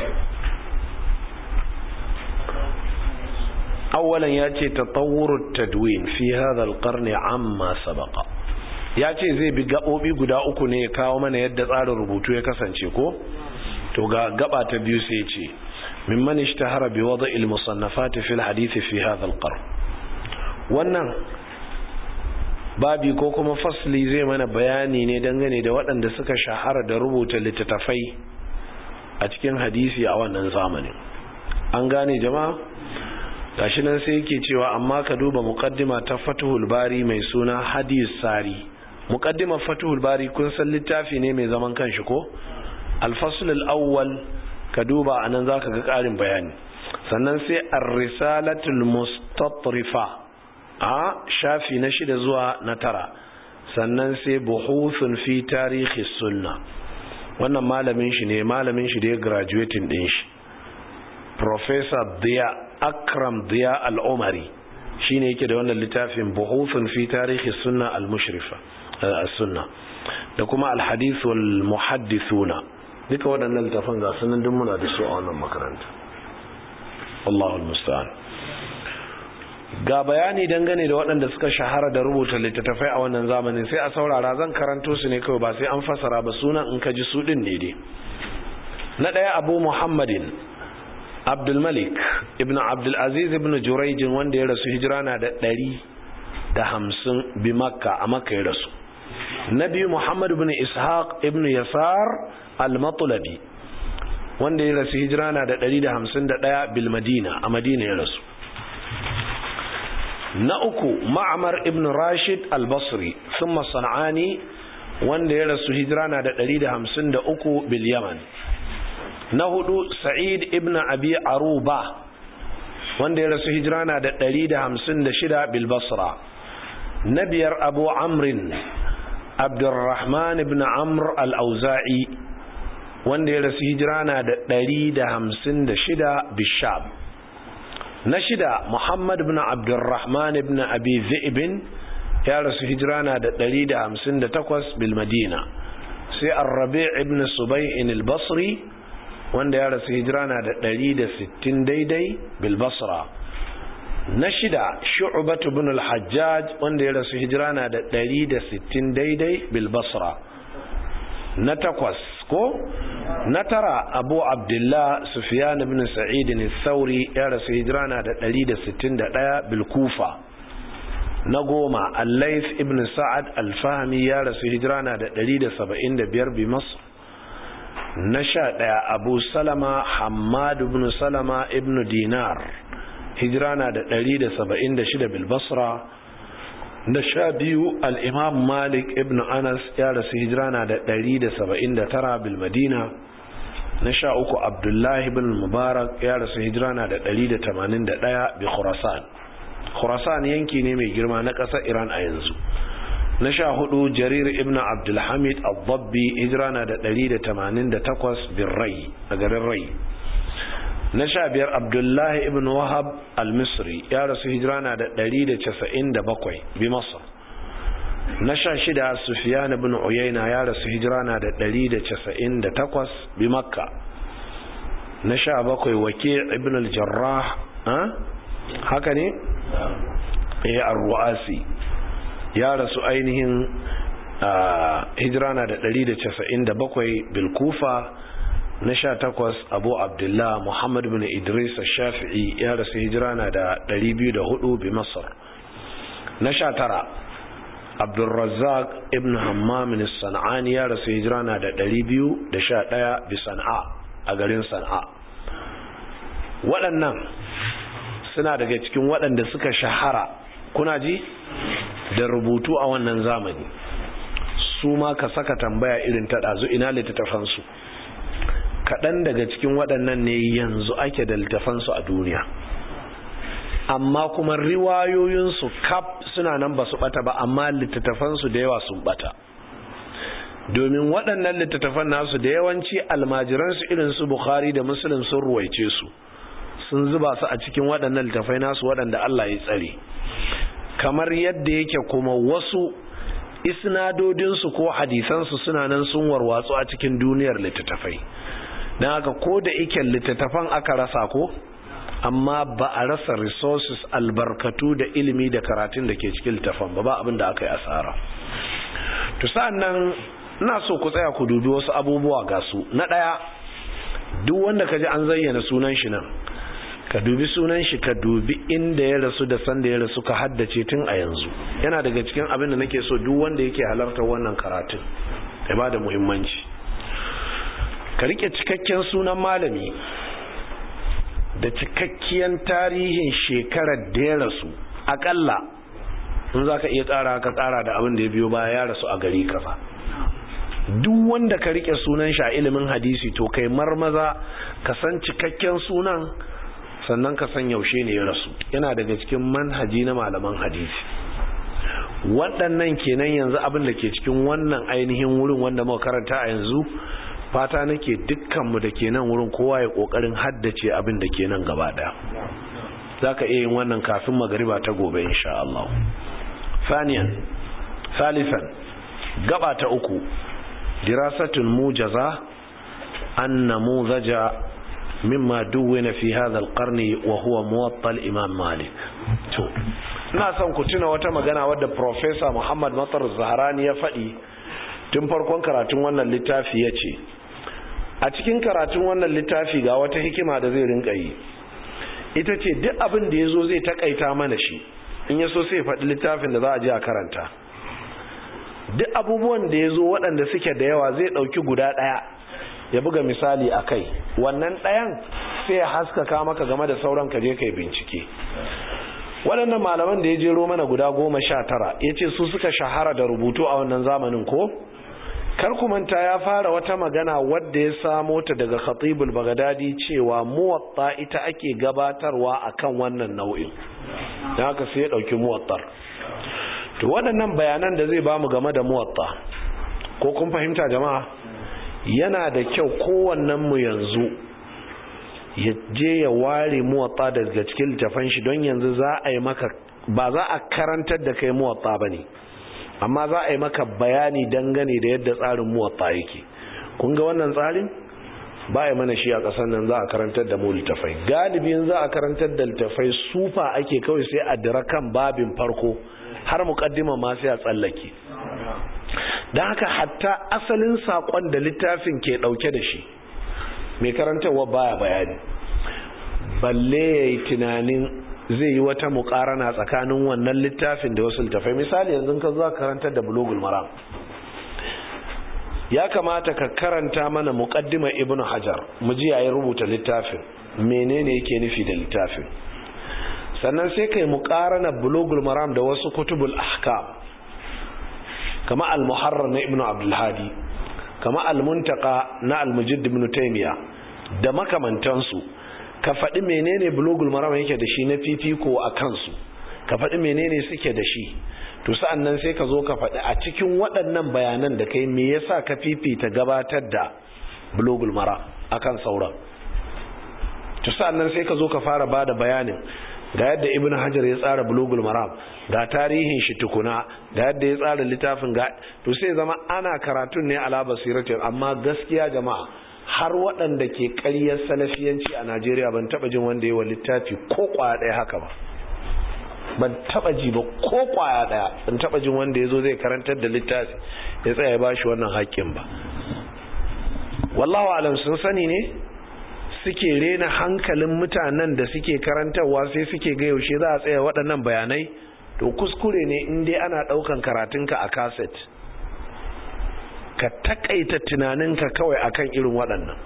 awalan ya ce tatawurut tadwin fi hadha alqarn amma sabaqa, ya ce zai bi gabobi guda 3 ne ya kawo mana yadda tsarin rubutu ya kasance, ko to ga gaba ta biyu sai ya ce mimman ishtahara bi wada'il musannafat fi alhadith fi hadha alqarn. wannan babi ko kuma fasli zai mana bayani ne dangane da waɗanda suka shahara da rubuta littattafai a cikin hadisi a wannan zamanin. an gane jama'a? gashi nan sai yake cewa amma ka duba muqaddima ta Fathul Bari mai suna Hadis Sari. muqaddimar Fathul Bari kun san littafi ne mai zaman kanshi, ko al-fasl al-awwal ka duba anan zaka ga ƙarin bayani. sannan sai ar-risalatul mustatrifa a shafi na 6 zuwa na 9. sannan sai buhuthun fi tarihi sunna, wannan malamin shi ne, malamin shi da ya graduating din shi, Professor Akram Diya Al-Umari, shine yake da wannan littafin buhuthun fi tarihi sunna al-mushrifa as-sunna, da kuma al-hadith wal muhaddithuna. duka waɗannan littafan ga sunan duk muna da su a wannan makaranta. Allahu musta'an. ga bayani dangane da waɗanda suka shahara da rubuta littattafai a wannan zamanin, sai a saurara, zan karanto su ne kawai ba sai an fasara ba, sunan in ka ji su din ne dai. na ɗaya Abu Muhammadin Abdul Malik ibn Abdul Aziz ibn Jurayj, wanda ya rasu hijira na da 150 bi Makka, a Makka ya rasu. na biyu Muhammad ibn Ishaq ibn Yasar al-Matlabi, wanda ya rasu hijira na da 151 bil Madina, a Madina ya rasu. na uku Ma'mar ibn Rashid al-Basri thumma San'ani, wanda ya rasu hijira na da 153 bil Yaman. na hudu Sa'id ibn Abi Aruba, wanda ya rasu hijira na da 156 bil Basra. na biyar Abu Amrin Abdurrahman ibn Amr al-Auza'i, wanda ya rasu hijira na da 156 bil Sham. na shida Muhammad ibn Abdurrahman ibn Abi Dhi'b, ya rasu hijira na da 158 bil Madina. sai Ar-Rabi' ibn Subay'in al-Basri, wanda ya rasu hijira na da 160 daidai bil Basra. na shida Shu'bah ibn al-Hajjaj, wanda ya rasu hijira na da 160 daidai bil Basra. na takwas na tara Abu Abdullah Sufyan ibn Sa'id al-Thawri, ya rasu hijira na da 161 bil Kufa. na goma Al-Layth ibn Sa'ad al-Fahmi, ya rasu hijira na da 175 bi Masr. na 11 Abu Salama Hammad ibn Salama ibn Dinar, hijira na da 176 bil Basra. na 12 al-imam Malik ibn Anas ya rasu hijira na da 179 bil Madina. na 13 Abdullah ibn Mubarak ya rasu hijira na da 181 bi Khurasan. Khurasan yanki ne mai girma na ƙasar Iran a yanzu. na 14 Jarir ibn Abdul Hamid al-Dabbi hijira na da 188 bin Rai a garin Rai. na 15 Abdullah ibn Wahab al-Misri ya rasu hijira na da 197 bi Masar. na 16 Sufyan ibn Uyayna ya rasu hijira na da 198 bi Makka. na 17 Waki' ibn al-Jarrah haka ne ar-Ru'asi ya rasu ainihin hijira na da 197 bil Kufa. na 18 Abu Abdullah Muhammad bin Idris al-Shafi'i ya rasu hijira na da 204 bi Masar. na 19 Abdul Razzaq ibn Hammam al-San'ani ya rasu hijira na da 211 bi San'a a garin San'a. waɗannan suna daga cikin waɗanda suka shahara kuna ji da rubutu a wannan zamani. su ma ka saka tambaya irin ta ɗazu ina littattafansu. kaɗan daga cikin waɗannan ne yanzu ake da littafansu a duniya, amma kuma riwayoyinsu kaf suna nan ba su ɓata ba, amma littattafansu da yawa sun ɓata. domin waɗannan littattafan nasu da yawanci almajiransu irin su Bukhari da Muslim sun ruwaice su, sun zuba su a cikin waɗannan littattafai nasu waɗanda Allah ya tsare. kamar yadda yake kuma wasu isnadodinsu ko hadisansu suna nan sun warwatsu a cikin duniyar littattafai. don haka ko da ike littattafan aka rasa ko, amma ba a rasa resources albarkatu da ilimi da karatun da ke cikin littattafan ba abin da aka yi asara. to sa'an nan ina so ku tsaya ku dubi wasu abubuwa ga su. na ɗaya, duk wanda ka ji an zayyana sunan shi nan, ka dubi sunan shi, ka dubi inda ya rasu da sanda ya rasu, ka haddace tun a yanzu. yana daga cikin abin da nake so duk wanda yake halartar wannan karatun ya ba da muhimmanci. ka rike cikakken sunan malami da cikakken tarihin shekarar da ya rasu, akalla in za ka iya tsara ka tsara da abin da ya biyo baya ya rasu a gari kaza. duk wanda ka rike sunan shi a ilimin hadisi to kai marmaza ka san cikakken sunan, sannan ka san yaushe ne ya rasu. yana daga cikin manhaji na malaman hadisi. waɗannan kenan yanzu abin da ke cikin wannan ainihin wurin wanda muka karanta a yanzu. fata nake dukkanmu da ke nan wurin kowa ya kokarin haddace abin da ke nan gaba daya. zaka iya yin wannan kafin magariba ta gobe insha Allah. Thalithan, gaba ta uku, dirasatun mujaza an namuzaja mimma duwina fi hadha al-qarni wa huwa muwatta al-imam Malik. to ina son ku tuna wata magana wadda Professor Muhammad Matar Zaharani ya faɗi tun farkon karatun wannan littafi. yace a cikin karatun wannan littafi ga wata hikima da zai rinka yi, ita ce duk abin da yazo zai takaita mana shi, in yaso sai faɗi littafin da za a je a karanta. duk abubuwan da yazo waɗanda suke da yawa zai ɗauki guda ɗaya ya buga misali a kai, wannan ɗayan sai ya haskaka maka game da sauran ka je kai bincike. waɗannan malaman da ya jero mana guda 19 ya ce su suka shahara da rubutu a wannan zamanin ko? kar ku manta ya fara wata magana wadda ya samo ta daga Khatibul Baghdadi cewa muwatta ita ake gabatarwa akan wannan nau'in, don haka sai ya ɗauki muwattar. to waɗannan bayanan da zai bamu game da muwatta, ko kun fahimta jama'a, yana da kyau kowannen mu yanzu ya je ya ware muwatta daga cikin littafin shi, don yanzu za a yi maka, ba za a karantar da kai muwatta bane, amma za a yi maka bayani dangane da yadda tsarin muwatta yake. kun ga wannan tsarin ba ya mana shi a ƙasar nan. za a karantar da mu littafai, galibin za a karantar da littafai sufa ake kawai, sai a dira kan babin farko har muqaddima ma sai a tsallake. don haka hatta asalin saƙon da littafin ke ɗauke da shi mai karantarwa baya bayani, balle ya yi tunanin zai yi wata muƙarana tsakanin wannan littafin da wasu littafai. misali yanzu ka zo karantar da Bulugul Maram, ya kamata ka karanta mana muqaddimar Ibn Hajar, mu ji yayin rubuta littafin menene yake nufi da littafin, sannan sai kai muqarana bulugul maram da wasu kutubul ahkam kama al-muharrar na ibnu abdul hadi kama al-muntaqa na al-mujaddid ibn taymiya da makamantansu, ka faɗi menene bulugul maram yake da shi na fifiko a kansu, ka faɗi menene suke da shi, to sa'an nan sai ka zo ka faɗi a cikin waɗannan bayanan da kai me yasa ka fifita gabatar da bulugul maram akan sauran. To sa'an nan sai ka zo ka fara bada bayanin ga yadda ibn hajar ya tsara bulugul maram, ga tarihin shi tukuna, ga yadda ya tsara littafin, ga to sai zama ana karatun ne ala basiratin. Amma gaskiya jama'a, har waɗanda ke ƙaryar salafiyanci a Najeriya ban taɓa jin wanda ya wa littafi ko ƙwaya ɗaya haka ba, ban taɓa ji ba ko ƙwaya ɗaya. Ban taɓa jin wanda ya zo zai karantar da littafi ya tsaya ya bashi wannan haƙƙin ba. Wallahu alam, sun sani ne suke rena hankalin mutanen da suke karantarwa, sai suke ga yaushe za a tsaya waɗannan bayanai. To kuskure ne in dai ana ɗaukan karatunka a kaset, ka takaita tunaninka kawai akan irin waɗannan.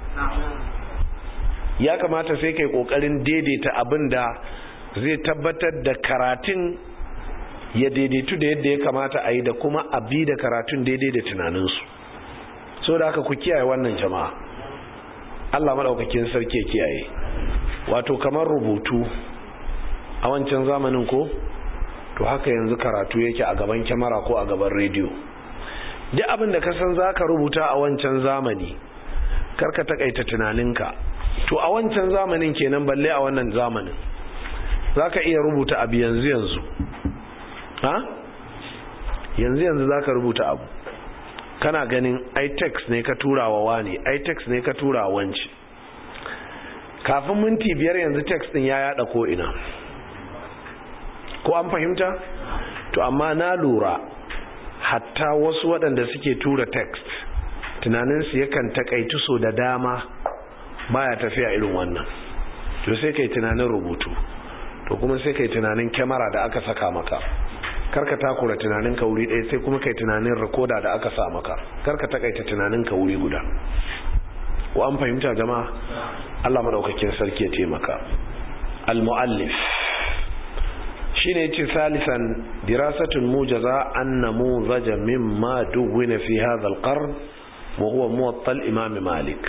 Ya kamata sai kai ƙoƙarin daidaita abin da zai tabbatar da karatun ya daidaitu da yadda ya kamata a yi, da kuma abi da karatun daidai da tunaninsu. So da haka ku kiyaye wannan jama'a, Allah maɗaukakin sarki ya kiyaye. Wato kamar rubutu a wancan zamanin ko, to haka yanzu karatu yake a gaban kyamara ko a gaban rediyo. Duk abin da ka san za ka rubuta a wancan zamani, karka takaita tunaninka. To a wancan zamanin kenan, balle a wannan zamanin za ka iya rubuta abu yanzu ha? Yanzu za ka rubuta abu, kana ganin ai text ne ka tura wa wani, ai text ne ka tura wa wanci, kafin minti 5 yanzu text din ya yada ko ina. Ko an fahimta? To amma na lura hatta wasu waɗanda suke tura text tunaninsu yakan takaitu so da dama, baya tafiya irin wannan. To sai kai tunanin rubutu, to kuma sai kai tunanin kyamara da aka saka maka, karka takura tunanin ka wuri ɗaya, sai kuma kai tunanin recorder da aka sa maka, karka takaita tunanin ka wuri guda. Ko an fahimta jama'a? Allah madaukakin sarki ya taimaka. Al-muallif shine yace salisan dirasatun mujaza an namuzaja mimma duwina fi hadha al-qarn wa huwa muwatta al-imam Malik.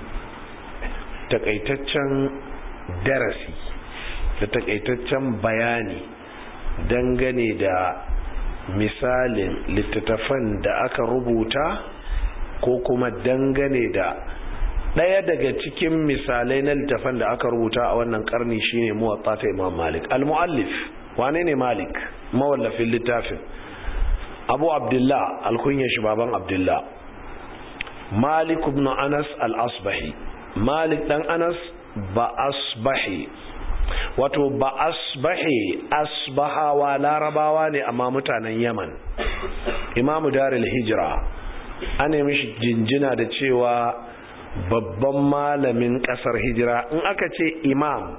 Takaitaccen darasi da takaitaccen bayani dangane da misalin littattafan da aka rubuta, ko kuma dangane da ɗaya daga cikin misalai na littattafan da aka rubuta a wannan karni shine muwatta ta Imam Malik. Al-muallif wane ne Malik? Mawallafin littafin Abu Abdullah, alkunya shi baban Abdullah, Malik ibn Anas al-Asbahi. Malik dan Anas ba Asbahi, wato ba Asbahi, Asbahawa larabawa ne amma mutanen Yaman. Imamu Darul Hijra, an yi mishi jinjina da cewa babban malamin kasar hijira. In aka ce imam,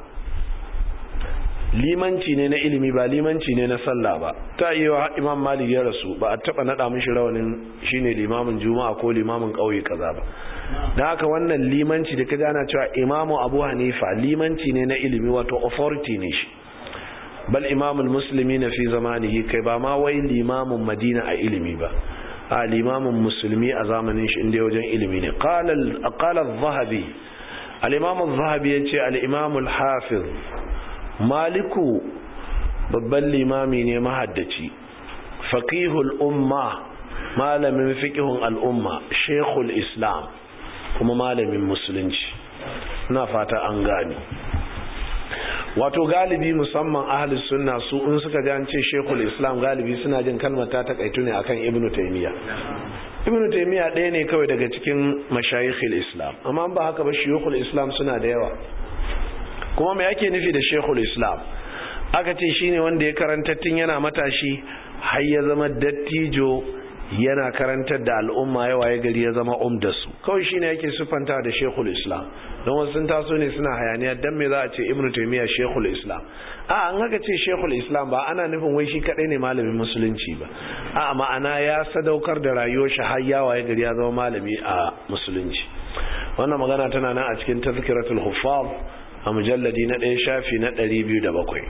limanci ne na ilimi, ba limanci ne na sallah ba. Ta yi wa Imam Malik ya rasu, ba a taba nada mishi rawanin shine limamin juma'a ko limamin kauye kaza ba. Da haka wannan limanci da kaji ana cewa Imamu Abu Hanifa, limanci ne na ilimi, wato authority ne shi. Bal imamul muslimin fi zamanihi, kai ba ma wai limamin Madina a ilimi ba, a limamin musulmi a zamanin shi inda wajen ilimi ne. Qala az-Zahabi, al-Imam az-Zahabi yace al-Imam al-Hafiz Maliku babban limami ne mahaddaci, faqihul umma, malamin fiqhun al-umma, shaykhul islam, kuma malamin musulunci. Ina fata an gani. Wato galibi musamman ahlus sunna su in suka ji an ce shaykhul islam, galibi suna jin kalmar ta takaitu ne akan Ibn Taymiyyah. Ibn Taymiyyah ɗaya ne kawai daga cikin mashayikhul islam, amma ba haka ba shaykhul islam suna da yawa. Kuma me yake nufi da shaykhul islam? Aka ce shine wanda ya karanta tun yana matashi har ya zama dattijo, yana karantar da al'umma, yawa ya gari ya zama umdasu. Kawai shine yake sufanta da shaykhul islam. Don wasu sun taso ne suna hayaniya, dan me za a ce Ibn Taymiyyah shaykhul islam? An haka ce shaykhul islam ba ana nufin wai shi kadai ne malamin musulunci ba. Ma'ana ya sadaukar da rayuwar shi har yawa ya gari ya zama malami a musulunci. Wannan magana tana nan a cikin Tazkiratul Huffaz a mujalladi na 1 shafi na 207.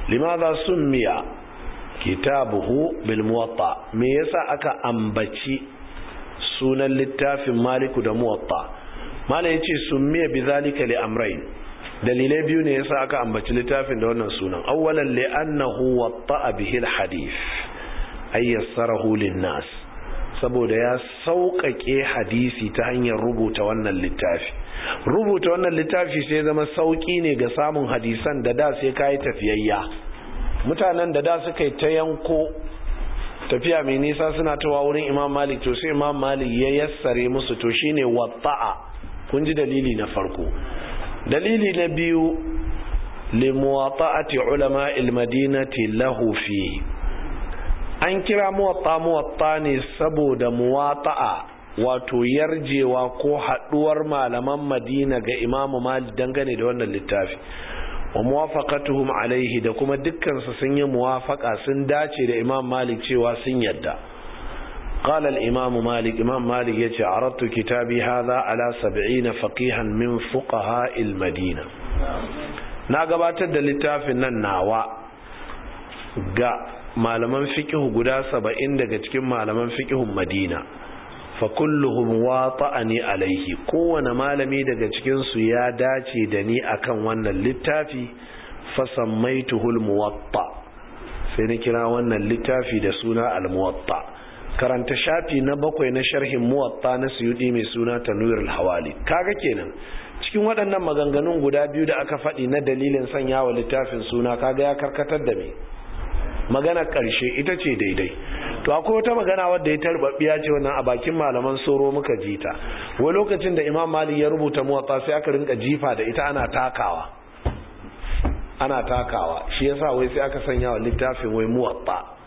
limadha summiya kitabuhu bil muwatta, me yasa aka ambaci sunan littafin maliku da muwatta? malam yace summiya bizalika li amrayn, dalilai biyu ne yasa aka ambaci littafin da wannan sunan. awwalan li annahu watta'a bihi al hadith ay yassarahu lin nas, saboda ya sauƙaƙe hadisi ta hanyar rubuta wannan littafi. Rubuta wannan littafi sai zama sauƙi ne ga samun hadisan da sai kai tafiyayya. Mutanen da suka yi ta yanko tafiya mai nisa suna tawa wurin Imam Malik, to sai Imam Malik ya yassare musu, to shine watta'a. kun ji dalili na farko. Dalili na biyu, li muwata'ati ulama'il madinati lahu fi, an kira muwatta ne saboda muwata'a, wato yarjewa ko haduwar malaman Madina ga Imam Malik dangane da wannan littafi, wa muwafaqatuhum alaihi, da kuma dukkan su sun yi muwafaqa, sun dace da Imam Malik cewa sun yadda. قال الإمام مالك، إمام مالك يتي عرضت كتابي هذا على 70 فقيها من فقهاء المدينة. ناقباتد littafin nan nawa ga malaman fiqhu guda 70 daga cikin malaman fiqhun Madina, fa kulluhum wata'ani alaihi, kowane malami daga cikin su ya dace da ni akan wannan littafi, fa sammaituhu al-muwatta, sai ni kira wannan littafi da suna al-muwatta. Karanta shafi na 7 na sharhin muwatta na Suyuti mai suna Tanwirul Hawali. Kaga kenan cikin waɗannan maganganun guda biyu da aka faɗi na dalilin sanyawa littafin suna, kaga ya karkatar da me magana ƙarshe ita ce daidai. To akwai wata magana wadda ya tarbabbiya ce wannan, a bakin malaman soro muka ji ta. Wai lokacin da Imam Malik ya rubuta muwatta sai aka rinka jifa da ita ana takawa, shi yasa wai sai aka sanya wa littafin wai muwatta.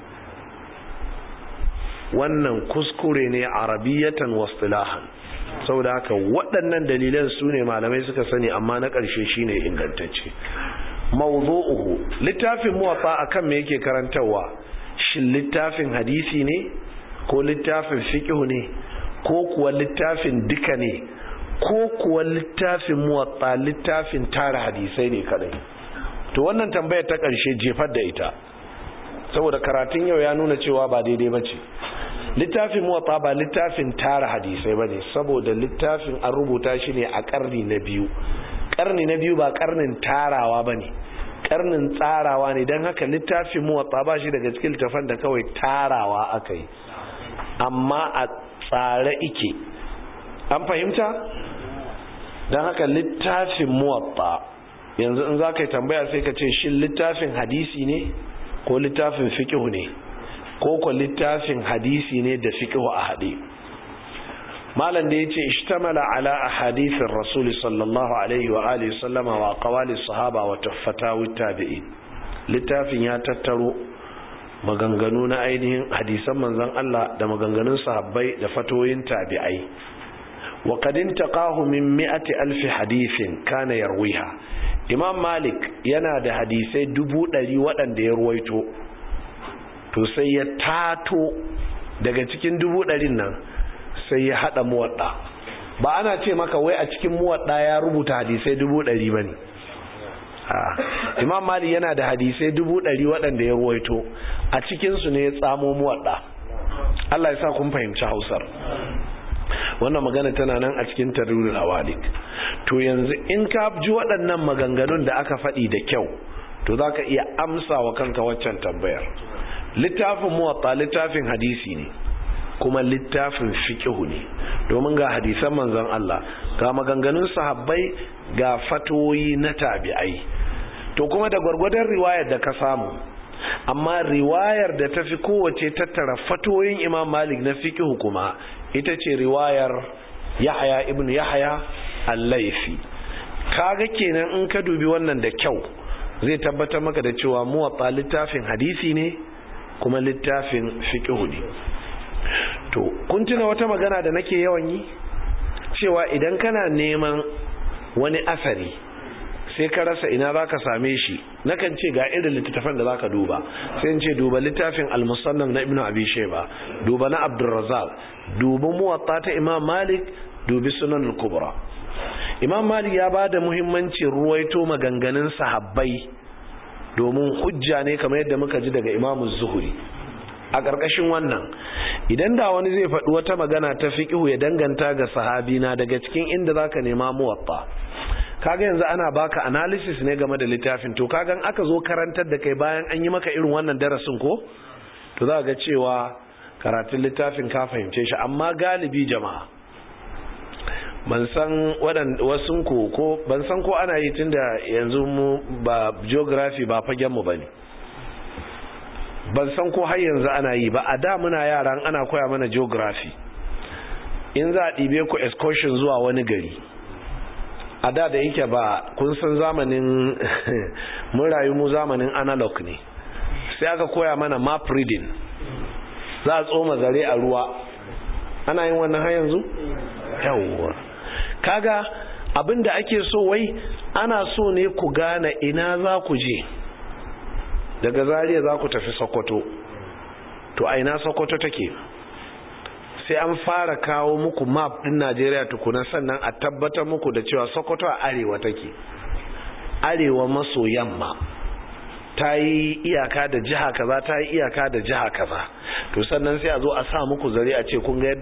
Wannan kuskure ne arabiyatan wa istilahan, saboda haka waɗannan dalilan su ne malamai suka sani, amma na ƙarshe shine ingantacce. Mawdu'uhu, littafin muwatta akan me yake karantawa? Shin littafin hadisi ne, ko littafin fiqh ne, ko kuwa littafin duka ne, ko kuwa littafin muwatta littafin tara hadisai ne kadai? To wannan tambayar ta ƙarshe jefar da ita, saboda karatun yau ya nuna cewa ba daidai bace. Littafin muwatta ba littafin tara hadisai bane, saboda littafin an rubuta shi ne a karni na biyu. Karni na biyu ba karnin tarawa bane, karnin tsarawa ne. Dan haka littafin muwatta ba shi daga cikin littafan da kawai tarawa akai, amma a tsare ike. An fahimta? Dan haka littafin muwatta, yanzu in za ka yi tambaya sai ka ce shin littafin hadisi ne ko littafin fiqh ne, ko ko littafin hadisi ne da fiqh a hade? malam da yace ishtamala ala ahadithir rasul sallallahu alaihi wa alihi sallama wa aqwalis sahaba wa fatawi tabi'in, littafin ya tattaro maganganu na ainihin hadisan manzon Allah da maganganun sahabbai da fatoyin tabi'ai. wa qad intaqahu min 100,000 hadithin kana yarwiha, Imam Malik yana da hadisai 100,000 waɗanda ya ruwaito, to sai ya tato daga cikin 100,000 nan sai ya hada muwadda. Ba ana ce maka wai a cikin muwadda ya rubuta hadisai 100,000 bane. Imam Malik yana da hadisai 100,000 waɗanda ya ruwaito, a cikin su ne ya tsamo muwadda. Allah ya sa kun fahimci Hausar. Wannan magana tana nan a cikin Tanwirul Hawali. To yanzu in ka ji waɗannan maganganun da aka faɗi da kyau, to zaka iya amsa wa kanka waccan tambayar. Littafin muwatta littafin hadisi ne, kuma littafin fiqh ne, domin ga hadisan manzon Allah, ga maganganun sahabbai, ga fatoyi na tabi'ai. To kuma da gwargwadon riwayar da ka samu, amma riwayar da tafi kowace tattara fatoyin Imam Malik na fiqh kuma ita ce riwayar Yahya ibn Yahya al-Laythi. Kaga kenan in ka dubi wannan da kyau, zai tabbatar maka da cewa muwatta littafin hadisi ne kuma littafin fiqh ne. To kun tuna wata magana da nake yawan yi, cewa idan kana neman wani asari sai ka rasa ina zaka same shi, nakan ce ga irin littafan da zaka duba. Sai in ce duba littafin al-Musannaf na Ibn Abi Shayba, duba na Abdurrazzaq, duba muwatta ta Imam Malik, dubi Sunan al-Kubra. Imam Malik ya bada muhimmancin ruwaito maganganun sahabbai domin hujja ne kamar yadda muka ji daga Imam Zuhri. A ƙarƙashin wannan, idan da wani zai faɗi wata magana ta fiqhu ya danganta ga sahabi na daga cikin inda zaka nema muwatta, kaga yanzu ana baka analysis ne game da littafin, to kaga aka zo karantar da kai bayan an yi maka irin wannan darasin ko, to za ga cewa karatun littafin ka fahimce shi. Amma galibi jama'a, ban san wasun ko ban san ko ana yi tunda yanzu mu ba geography ba fagen mu bane, ban san ko har yanzu ana yi ba. A da muna yaran ana koya mana geography, in za a ɗibe ku excursion zuwa wani gari, a da yake ba kun san zamanin mun rayu mu zamanin analog ne, sai aka koya mana map reading, za a tsoma zare a ruwa, ana yin wannan har yanzu. Yawwa, kaga abinda ake so, wai ana so ne ku gane ina za ku je. Daga Zaria za ku tafi Sokoto, to a ina Sokoto take? Sai an fara kawo muku map din Najeriya tukuna, sannan a tabbatar muku da cewa Sokoto a arewa take, arewa maso yamma, ta yi iyaka da jiha kaza, ta yi iyaka da jiha kaza. To sannan sai a zo a sa muku zare a ce kun ga